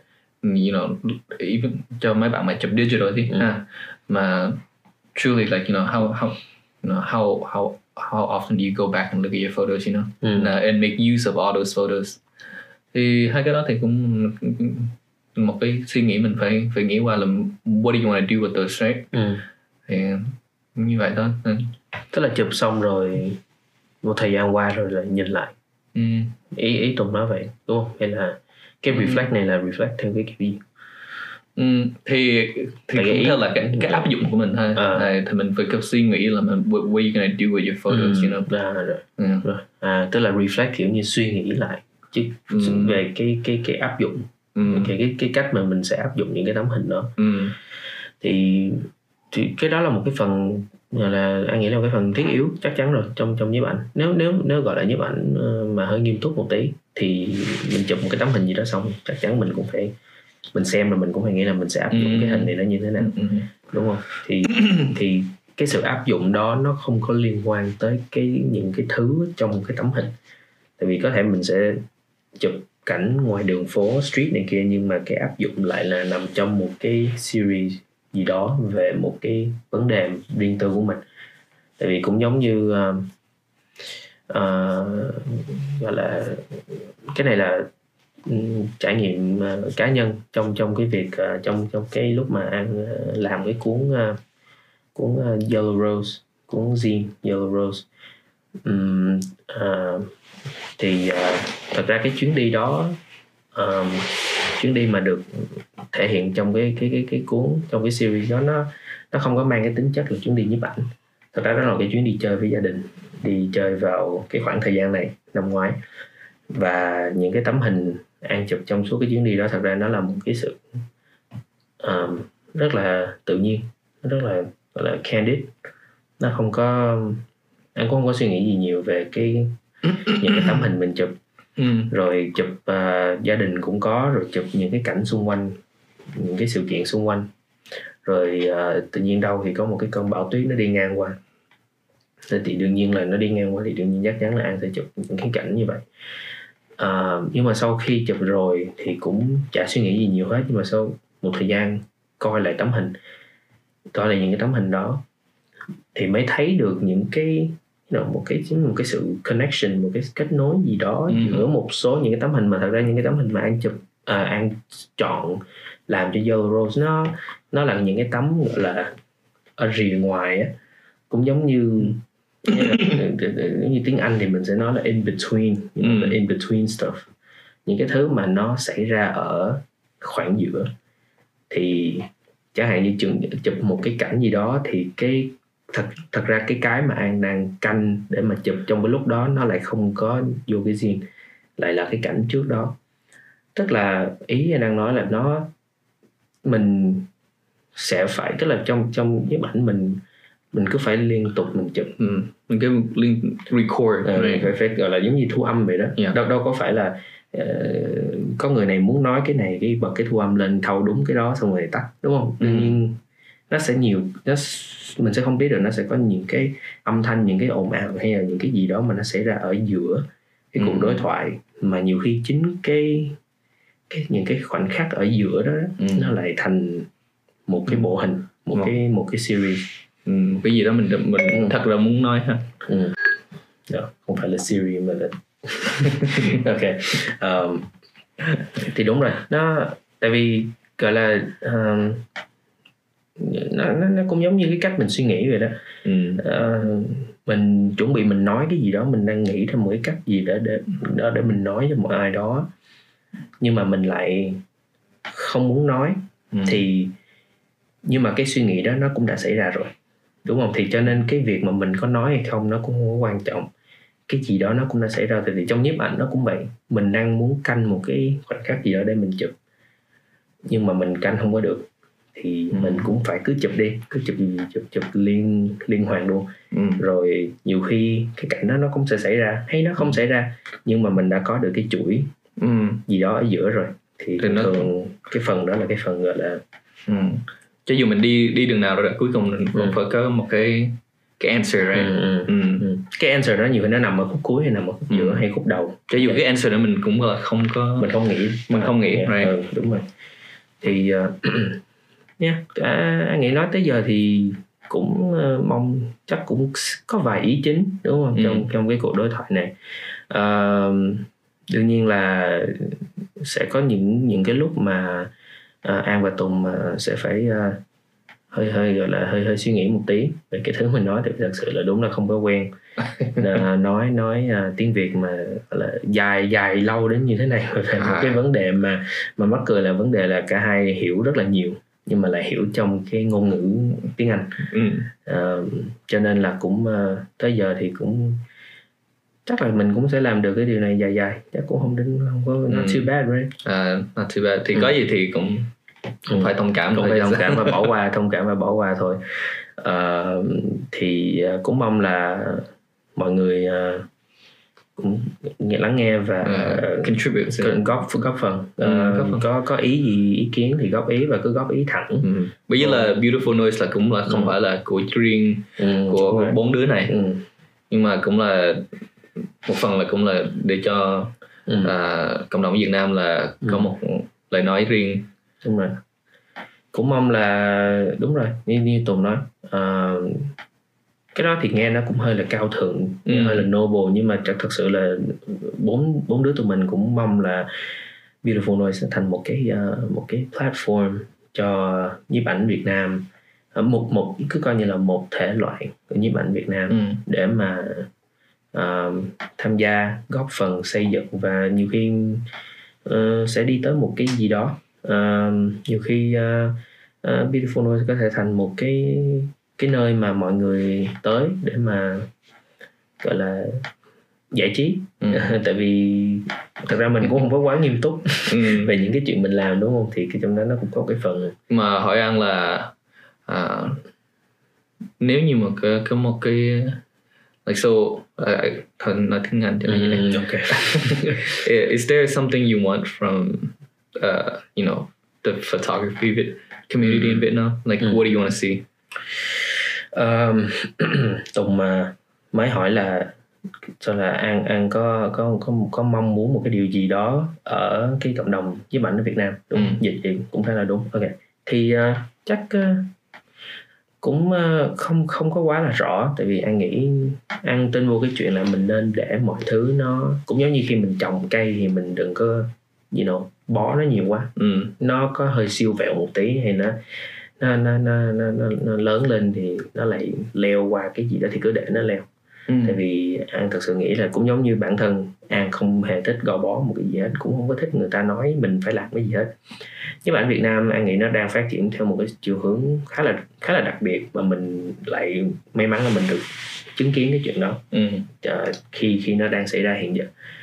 even cho mấy bạn mà chụp digital thì mà truly like how often do you go back and look at your photos, and make use of all those photos. Thì hai cái đó thì cũng một cái suy nghĩ mình phải nghĩ qua là what do you want to do with those, right? Thì như vậy đó. Tức là chụp xong rồi một thời gian qua rồi lại nhìn lại. Ý Tùng nói vậy đúng không? Hay là cái reflect này là reflect theo cái kiểu gì? Thì cũng theo là cái áp dụng của mình thôi. Thì mình phải có suy nghĩ là what are you gonna do with your photos, Rồi. Tức là reflect kiểu như suy nghĩ lại chứ về cái áp dụng, cái cách mà mình sẽ áp dụng những cái tấm hình đó. Thì cái đó là một cái phần gọi là anh nghĩ là một cái phần thiết yếu chắc chắn rồi trong nhiếp ảnh. Nếu gọi là nhiếp ảnh mà hơi nghiêm túc một tí thì mình chụp một cái tấm hình gì đó xong chắc chắn mình cũng phải xem là mình cũng phải nghĩ là mình sẽ áp dụng cái hình này nó như thế nào, đúng không? Thì cái sự áp dụng đó nó không có liên quan tới những cái thứ trong cái tấm hình. Tại vì có thể mình sẽ chụp cảnh ngoài đường phố, street này kia, nhưng mà cái áp dụng lại là nằm trong một cái series gì đó về một cái vấn đề riêng tư của mình. Tại vì cũng giống như gọi là cái này là trải nghiệm cá nhân trong cái việc trong cái lúc mà An làm cái cuốn Yellow Rose, cuốn zine Yellow Rose. Thì thật ra cái chuyến đi đó, chuyến đi mà được thể hiện trong cái cuốn, trong cái series đó, nó không có mang cái tính chất là chuyến đi nhiếp ảnh. Thật ra đó là cái chuyến đi chơi với gia đình, đi chơi vào cái khoảng thời gian này năm ngoái. Và những cái tấm hình An chụp trong suốt cái chuyến đi đó thật ra nó là một cái sự rất là tự nhiên, rất là gọi là candid. Nó không có, An cũng không có suy nghĩ gì nhiều về những cái tấm hình mình chụp. Rồi chụp gia đình cũng có, rồi chụp những cái cảnh xung quanh, những cái sự kiện xung quanh. Rồi tự nhiên đâu thì có một cái cơn bão tuyết nó đi ngang qua, thì đương nhiên là nó đi ngang qua thì đương nhiên chắc chắn là An sẽ chụp những cái cảnh như vậy. Nhưng mà sau khi chụp rồi thì cũng chả suy nghĩ gì nhiều hết. Nhưng mà sau một thời gian coi lại những cái tấm hình đó thì mới thấy được những cái một cái sự connection, một cái kết nối gì đó giữa một số những cái tấm hình mà thật ra những cái tấm hình mà An chụp, An chọn làm cho Yellow Rose nó là những cái tấm gọi là ở rìa ngoài á, cũng giống như tiếng Anh thì mình sẽ nói là in between, in between stuff, những cái thứ mà nó xảy ra ở khoảng giữa. Thì chẳng hạn như chụp một cái cảnh gì đó thì cái thật ra cái mà An đang canh để mà chụp trong cái lúc đó nó lại không có vô cái scene, lại là cái cảnh trước đó. Tức là ý An đang nói là mình sẽ phải, tức là trong cái ảnh mình cứ phải liên tục mình chụp, mình cứ record, phải gọi là giống như thu âm vậy đó. Đâu có phải là có người này muốn nói cái này cái bật cái thu âm lên thâu đúng cái đó xong rồi tắt, đúng không? Đương nhiên nó sẽ mình sẽ không biết được, nó sẽ có những cái âm thanh, những cái ồn ào hay là những cái gì đó mà nó xảy ra ở giữa cái cuộc đối thoại, mà nhiều khi chính những cái khoảnh khắc ở giữa đó nó lại thành một cái bộ hình, một cái series, một cái gì đó mình thật là muốn nói ha. Đó, không phải là series mà là ok. Thì đúng rồi, nó tại vì gọi là nó cũng giống như cái cách mình suy nghĩ vậy đó. Mình chuẩn bị mình nói cái gì đó, mình đang nghĩ ra một cái cách gì để mình nói cho một ai đó, nhưng mà mình lại không muốn nói. Thì nhưng mà cái suy nghĩ đó nó cũng đã xảy ra rồi, đúng không? Thì cho nên cái việc mà mình có nói hay không nó cũng không có quan trọng, cái gì đó nó cũng đã xảy ra. Thì trong nhiếp ảnh nó cũng vậy, mình đang muốn canh một cái khoảnh khắc gì đó để mình chụp, nhưng mà mình canh không có được thì mình cũng phải cứ chụp đi, cứ chụp liên hoàn luôn. Rồi nhiều khi cái cảnh đó nó cũng sẽ xảy ra hay nó không xảy ra, nhưng mà mình đã có được cái chuỗi gì đó ở giữa rồi, thì thường cái phần đó là cái phần gọi là cho dù mình đi đường nào rồi cuối cùng mình cũng phải có một cái answer, right? Cái answer đó nhiều khi nó nằm ở khúc cuối hay nằm ở khúc giữa hay khúc đầu. Cho dù cái answer đó mình cũng là không nghĩ, right? Đúng rồi. Thì anh nghĩ nói tới giờ thì cũng mong chắc cũng có vài ý chính, đúng không? Trong cái cuộc đối thoại này. Đương nhiên là sẽ có những cái lúc mà An và Tùng sẽ phải hơi gọi là hơi suy nghĩ một tí về cái thứ mình nói, thì thật sự là đúng là không có quen nói tiếng Việt mà gọi là dài lâu đến như thế này về một cái vấn đề mà mắc cười là vấn đề là cả hai hiểu rất là nhiều nhưng mà lại hiểu trong cái ngôn ngữ tiếng Anh. Cho nên là cũng tới giờ thì cũng chắc là mình cũng sẽ làm được cái điều này dài, chắc cũng không có not too bad, right? Not too bad. Thì có gì thì cũng phải thông cảm, và bỏ qua thôi. Thì cũng mong là mọi người cũng lắng nghe và contribute, góp phần. Có ý kiến thì góp ý và cứ góp ý thẳng. Bởi vì là Beautiful Noise là cũng là không phải là của riêng của bốn đứa này, nhưng mà cũng là một phần là cũng là để cho cộng đồng Việt Nam là có một lời nói riêng. Đúng rồi. Cũng mong là đúng rồi, như Tùng nói, cái đó thì nghe nó cũng hơi là cao thượng, hơi là noble, nhưng mà thật sự là bốn đứa tụi mình cũng mong là Beautiful Noise sẽ thành một cái platform cho nhiếp ảnh Việt Nam, một cứ coi như là một thể loại của nhiếp ảnh Việt Nam để mà tham gia góp phần xây dựng, và nhiều khi sẽ đi tới một cái gì đó. Nhiều khi Beautiful Noise có thể thành một cái nơi mà mọi người tới để mà gọi là giải trí. Tại vì thật ra mình cũng không có quá nghiêm túc về những cái chuyện mình làm, đúng không? Thì cái trong đó nó cũng có cái phần mà hỏi An là nếu như mà có một cái like so thần nói tiếng Anh cho nên như này. Okay. Is there something you want from the photography community in Vietnam? Like what do you want to see? Tùng mới hỏi là cho là An có mong muốn một cái điều gì đó ở cái cộng đồng nhiếp ảnh ở Việt Nam, đúng? Dịch thì cũng khá là đúng. Ok, thì chắc cũng không có quá là rõ, tại vì An nghĩ An tin vô cái chuyện là mình nên để mọi thứ nó cũng giống như khi mình trồng cây thì mình đừng có bó nó nhiều quá. Nó có hơi siêu vẹo một tí hay nó lớn lên thì nó lại leo qua cái gì đó thì cứ để nó leo. Tại vì An thật sự nghĩ là cũng giống như bản thân An không hề thích gò bó một cái gì hết, cũng không có thích người ta nói mình phải làm cái gì hết. Nhưng mà ở Việt Nam An nghĩ nó đang phát triển theo một cái chiều hướng khá là đặc biệt, mà mình lại may mắn là mình được chứng kiến cái chuyện đó khi nó đang xảy ra hiện giờ.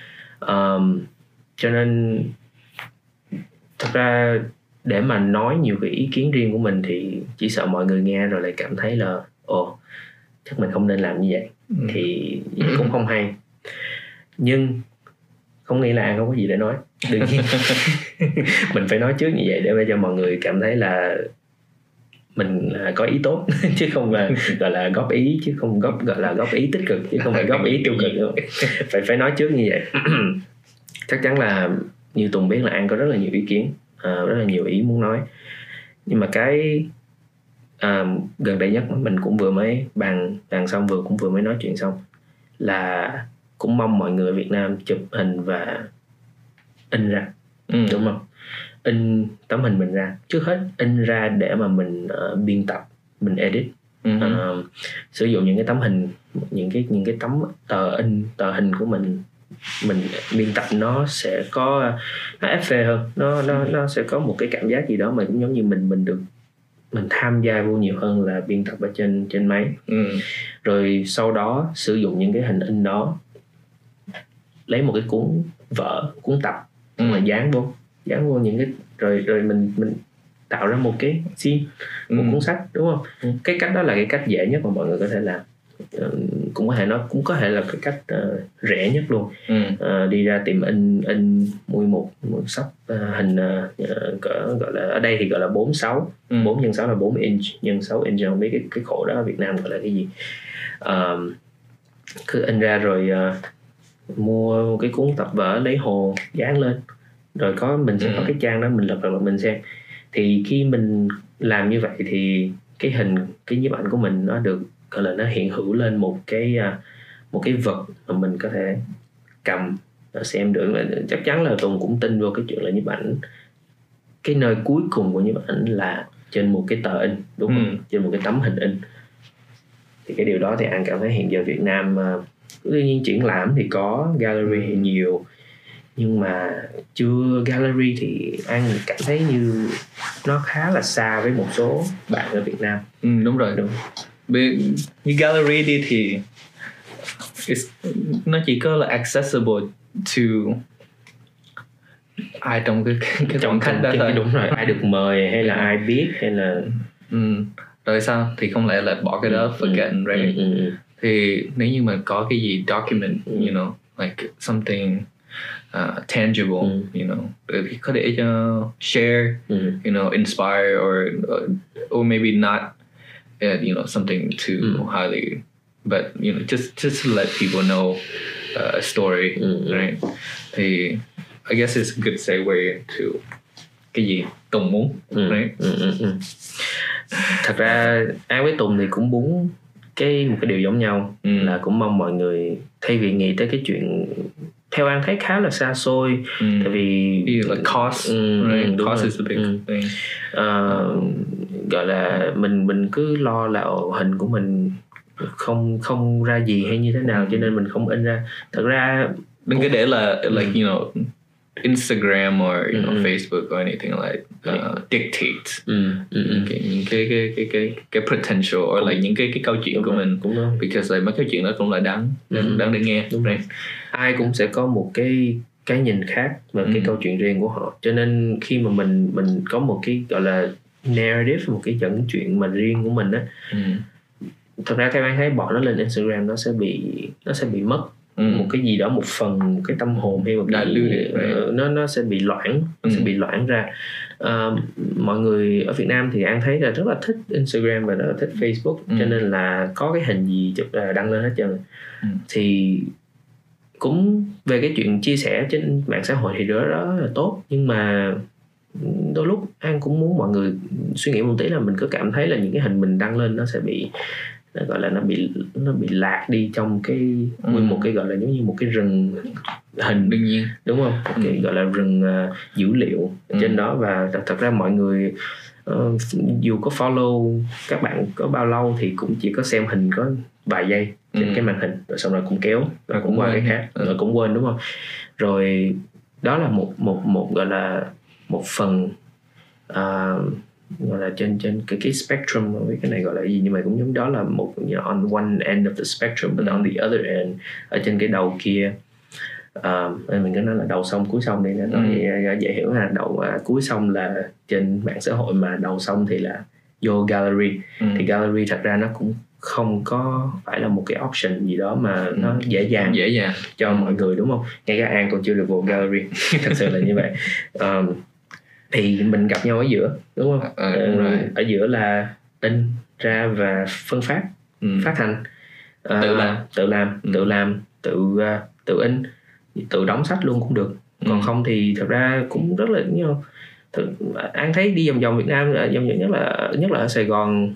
Cho nên thật ra để mà nói nhiều cái ý kiến riêng của mình thì chỉ sợ mọi người nghe rồi lại cảm thấy là chắc mình không nên làm như vậy, thì cũng không hay. Nhưng không nghĩ là An không có gì để nói, đương nhiên mình phải nói trước như vậy để cho mọi người cảm thấy là mình có ý tốt chứ không là gọi là góp ý, chứ không gọi là góp ý tích cực chứ không phải góp ý tiêu cực đâu. phải nói trước như vậy. Chắc chắn là như Tùng biết là An có rất là nhiều ý kiến, rất là nhiều ý muốn nói, nhưng mà cái gần đây nhất mà mình cũng vừa mới bàn xong, cũng vừa mới nói chuyện xong là cũng mong mọi người ở Việt Nam chụp hình và in ra, đúng không? In tấm hình mình ra, trước hết in ra để mà mình biên tập, mình edit, sử dụng những cái tấm hình, những cái tấm tờ hình của mình biên tập, nó sẽ có nó ép phê hơn, nó sẽ có một cái cảm giác gì đó mà cũng giống như mình tham gia vô nhiều hơn là biên tập ở trên máy. Rồi sau đó sử dụng những cái hình in đó, lấy một cái cuốn tập mà dán vô những cái, rồi mình tạo ra một cái scene, một cuốn sách, đúng không? Cái cách đó là cái cách dễ nhất mà mọi người có thể làm. Cũng có thể là cái cách rẻ nhất luôn. Đi ra tiệm in mua một sắp hình gọi là ở đây thì gọi là 4:6, 4x6 là 4 inch, nhân 6 inch không biết cái khổ đó ở Việt Nam gọi là cái gì. Cứ in ra rồi mua một cái cuốn tập vở, lấy hồ dán lên, rồi mình sẽ có cái trang đó, mình lật mình xem. Thì khi mình làm như vậy thì cái nhiếp ảnh của mình nó được gọi là nó hiện hữu lên một cái vật mà mình có thể cầm xem được. Chắc chắn là Tùng cũng tin vô cái chuyện là nhiếp ảnh, cái nơi cuối cùng của nhiếp ảnh là trên một cái tờ in, đúng không? Trên một cái tấm hình in. Thì cái điều đó thì An cảm thấy hiện giờ Việt Nam tuy nhiên triển lãm thì có, gallery thì nhiều, nhưng mà chưa gallery thì An cảm thấy như nó khá là xa với một số bạn ở Việt Nam. Đúng rồi. Như gallery đi thì nó chỉ có là accessible to ai trong cái khoảng khách đó thôi. Đúng rồi, ai được mời hay là ai biết hay là rồi sao thì không lẽ là bỏ cái đó forget, right? Thì nếu như mà có cái gì document, you know, like something tangible, you know, thì có thể cho share, you know, inspire or maybe not, you know, something too highly, but you know, just to let people know a story, right? Thì I guess it's a good segue to cái gì Tùng muốn, right? Thật ra An với Tùng thì cũng muốn một cái điều giống nhau, là cũng mong mọi người thay vì nghĩ tới cái chuyện theo An thấy khá là xa xôi, tại vì like cost, right? Cost is the big thing. Gọi là mình cứ lo là hình của mình không ra gì hay như thế nào, cho nên mình không in ra. Thật ra đừng có để là like you know Instagram or you know Facebook or anything like dictate những cái potential or like những cái câu chuyện của mình, because like mấy cái chuyện đó cũng là đáng để nghe, right? Ai cũng sẽ có một cái nhìn khác và cái câu chuyện riêng của họ, cho nên khi mà mình có một cái gọi là narrative, một cái dẫn chuyện mà riêng của mình á, thật ra theo anh thấy bỏ nó lên Instagram nó sẽ bị mất một cái gì đó, một phần, một cái tâm hồn hay một cái nó sẽ bị loãng, sẽ bị loãng ra. Mọi người ở Việt Nam thì An thấy là rất là thích Instagram và rất là thích Facebook, cho nên là có cái hình gì chụp đăng lên hết trơn. Thì cũng về cái chuyện chia sẻ trên mạng xã hội thì đó là tốt, nhưng mà đôi lúc An cũng muốn mọi người suy nghĩ một tí là mình có cảm thấy là những cái hình mình đăng lên nó sẽ bị, gọi là nó bị lạc đi trong cái nguyên một cái gọi là giống như một cái rừng hình, đương nhiên, đúng không? Cái gọi là rừng dữ liệu trên đó. Và thật ra mọi người dù có follow các bạn có bao lâu thì cũng chỉ có xem hình có vài giây trên cái màn hình, rồi xong rồi cũng kéo, rồi cũng qua cái khác, rồi cũng quên, đúng không? Rồi đó là một gọi là một phần gọi là trên cái spectrum, không biết cái này gọi là gì, nhưng mà cũng giống đó là một, on one end of the spectrum, but on the other end, ở trên cái đầu kia, mình cứ nói là đầu sông cuối sông đi, nói dễ hiểu ha. Đầu cuối sông là trên mạng xã hội, mà đầu sông thì là vô gallery. Thì gallery thật ra nó cũng không có phải là một cái option gì đó mà nó dễ dàng cho mọi người, đúng không? Ngay cả An còn chưa được vào gallery. Thật sự là như vậy. Thì mình gặp nhau ở giữa, đúng không? Ở giữa là in ra và phân phát, phát hành, tự làm, tự in, tự đóng sách luôn cũng được. Còn không thì thật ra cũng rất là An thấy đi vòng Việt Nam, nhất là ở Sài Gòn,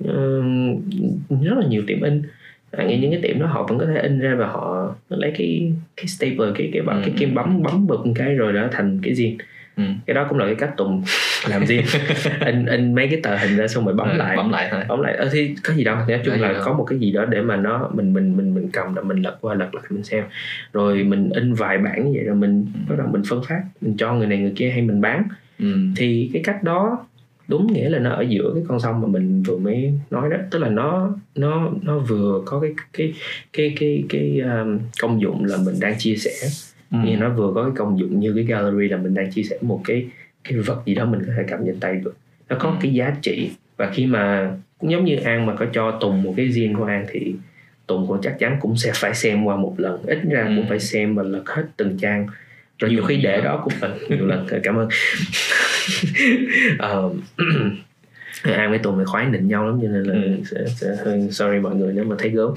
rất là nhiều tiệm in. Nghĩ những cái tiệm đó họ vẫn có thể in ra và họ lấy cái stapler, cái kim bấm bụp một cái rồi đó thành cái zine. Cái đó cũng là cái cách Tùng làm zine. in mấy cái tờ hình ra xong rồi bấm lại thôi. Thì có gì đâu, nói chung là có một cái gì đó để mà nó mình cầm, là mình lật qua lật lại mình xem, rồi mình in vài bản như vậy, rồi mình bắt đầu mình phân phát, mình cho người này người kia, hay mình bán. Thì cái cách đó đúng nghĩa là nó ở giữa cái con sông mà mình vừa mới nói đó, tức là nó vừa có cái công dụng là mình đang chia sẻ, nhưng nó vừa có cái công dụng như cái gallery là mình đang chia sẻ một cái vật gì đó mình có thể cầm trên tay được, nó có cái giá trị. Và khi mà cũng giống như An mà có cho Tùng một cái zine của An thì Tùng cũng chắc chắn cũng sẽ phải xem qua một lần, ít ra cũng phải xem và lật hết từng trang, rồi nhiều khi để đó cũng nhiều lần. Cảm ơn. An với Tùng thì khoái nịnh nhau lắm, cho nên là sẽ hơi sorry mọi người nếu mà thấy gớm.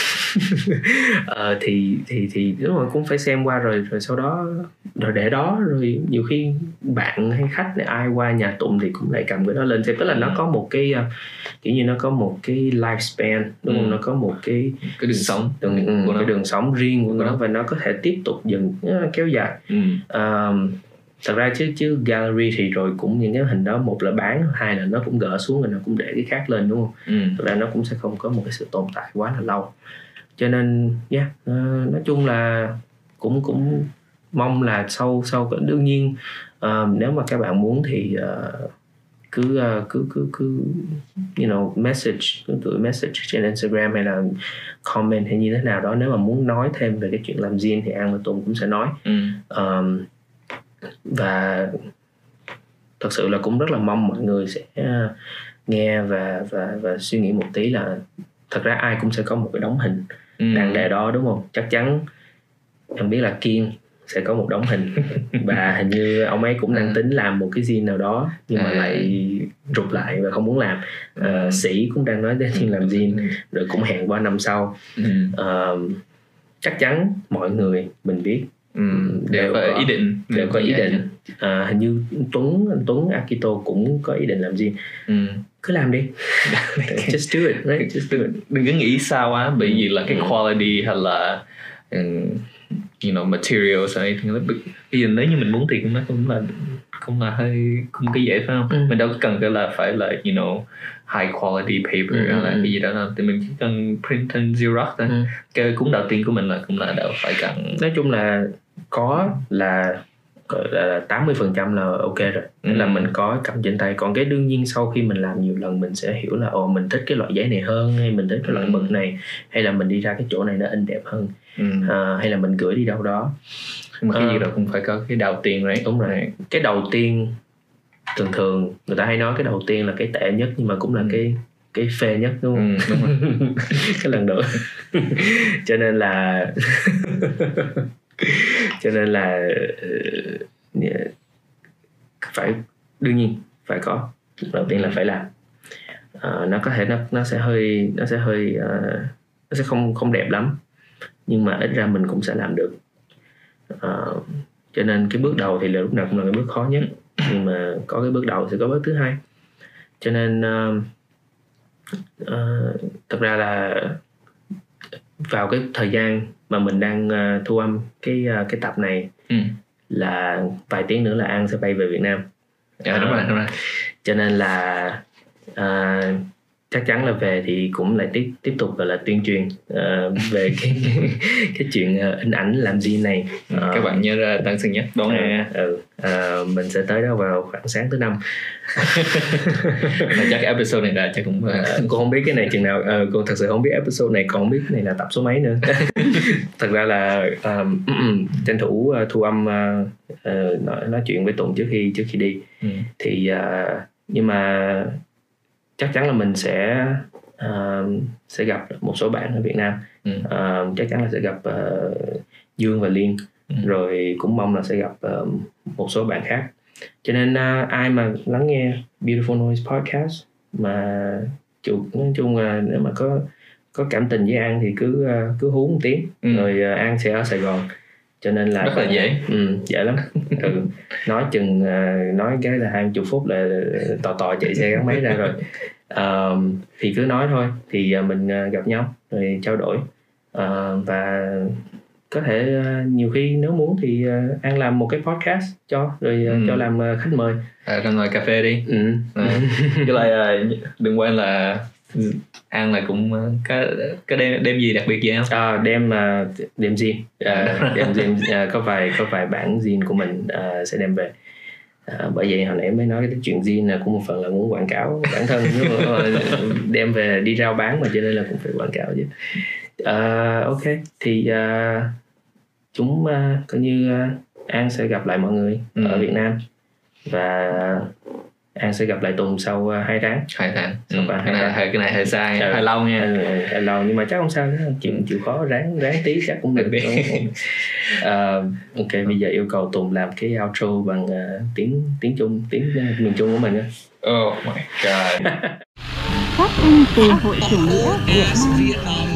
Thì đúng rồi, cũng phải xem qua rồi sau đó rồi để đó, rồi nhiều khi bạn hay khách này ai qua nhà Tùng thì cũng lại cầm cái đó lên xem. Tức là nó có một cái kiểu như nó có một cái lifespan, đúng không? Nó có một cái đường sống, cái đường sống riêng của nó, và nó có thể tiếp tục dần kéo dài. Thật ra chứ gallery thì rồi cũng những cái hình đó, một là bán, hai là nó cũng gỡ xuống rồi nó cũng để cái khác lên, đúng không? Thật ra nó cũng sẽ không có một cái sự tồn tại quá là lâu. Cho nên nói chung là cũng mong là sau đương nhiên nếu mà các bạn muốn thì cứ message, gửi message trên Instagram hay là comment hay như thế nào đó. Nếu mà muốn nói thêm về cái chuyện làm zine thì An và Tùng cũng sẽ nói. Và thật sự là cũng rất là mong mọi người sẽ nghe và suy nghĩ một tí là thật ra ai cũng sẽ có một cái đống hình đang để đó, đúng không? Chắc chắn em biết là Kiên sẽ có một đống hình và hình như ông ấy cũng đang tính làm một cái zine nào đó nhưng mà lại rụt lại và không muốn làm. Sĩ cũng đang nói đến chuyện làm zine rồi cũng hẹn qua năm sau. Chắc chắn mọi người mình biết đều có ý định. Hình như Tuấn Akito cũng có ý định làm zine. Cứ làm đi. Just do it, right? Just do it. Đừng có nghĩ sao á, bởi vì là cái quality hay là materials hay thì bây giờ nếu như mình muốn thì nó cũng là hơi không cái dễ, phải không? Mình đâu cần phải là high quality paper hay là cái gì đó đâu, thì mình chỉ cần print and Xerox thôi. Cái cuốn đầu tiên của mình là cũng là đâu phải cần. Nói chung là có là 80% là ok rồi. Nên là mình có cầm trên tay. Còn cái đương nhiên sau khi mình làm nhiều lần mình sẽ hiểu là mình thích cái loại giấy này hơn, hay mình thích cái loại mực này, hay là mình đi ra cái chỗ này nó in đẹp hơn, hay là mình gửi đi đâu đó. Nhưng mà cái gì đó cũng phải có cái đầu tiên, right? Đúng rồi. Cái đầu tiên thường người ta hay nói cái đầu tiên là cái tệ nhất, nhưng mà cũng là cái phê nhất, đúng không? Đúng rồi. Cái lần đầu. Cho nên là phải, đương nhiên phải có. Đầu tiên là phải làm. Nó có thể nó sẽ không đẹp lắm, nhưng mà ít ra mình cũng sẽ làm được. Cho nên cái bước đầu thì là lúc nào cũng là cái bước khó nhất. nhưng mà có cái bước đầu sẽ có bước thứ hai. Cho nên thật ra là vào cái thời gian mà mình đang thu âm cái tập này là vài tiếng nữa là An sẽ bay về Việt Nam. Đúng rồi. Cho nên là chắc chắn là về thì cũng lại tiếp tục gọi là tuyên truyền về cái chuyện in ảnh làm gì này. Các bạn nhớ ra Tân Sơn Nhất đón mình sẽ tới đó vào khoảng sáng thứ 5. Chắc cái episode này là chắc cũng cô không biết cái này chừng nào, cô thật sự không biết episode này, còn không biết này là tập số mấy nữa. Thật ra là tranh thủ thu âm nói chuyện với Tùng trước khi đi. Thì nhưng mà chắc chắn là mình sẽ gặp một số bạn ở Việt Nam. Chắc chắn là sẽ gặp Dương và Liên, rồi cũng mong là sẽ gặp một số bạn khác. Cho nên ai mà lắng nghe Beautiful Noise Podcast mà nói chung là nếu mà có cảm tình với An thì cứ hú một tiếng, rồi An sẽ ở Sài Gòn. Cho nên là rất là dễ. Dễ lắm. Nói chừng nói cái là 20 phút là tò chạy xe gắn máy ra rồi. Thì cứ nói thôi, thì mình gặp nhau rồi trao đổi, và có thể nhiều khi nếu muốn thì An làm một cái podcast cho làm khách mời ra ngoài cà phê đi. Với lại đừng quên là An là cũng có đem gì đặc biệt gì không? Đem zine, đem zine, có vài bản zine của mình sẽ đem về. Bởi vậy hồi nãy mới nói cái chuyện zine là cũng một phần là muốn quảng cáo bản thân, đem về đi rao bán mà, cho nên là cũng phải quảng cáo chứ. Ok, thì chúng coi như An sẽ gặp lại mọi người ở Việt Nam, và An sẽ gặp lại Tùng sau 2 tháng. 2 tháng. Cái này hơi sai, hơi lâu nha. Hơi lâu nhưng mà chắc không sao, chịu khó ráng tí chắc cũng được. Ok, bây giờ yêu cầu Tùng làm cái outro bằng tiếng Trung, tiếng miền Trung của mình. Oh my god. Phát thanh từ Hội chủ nghĩa Việt Nam.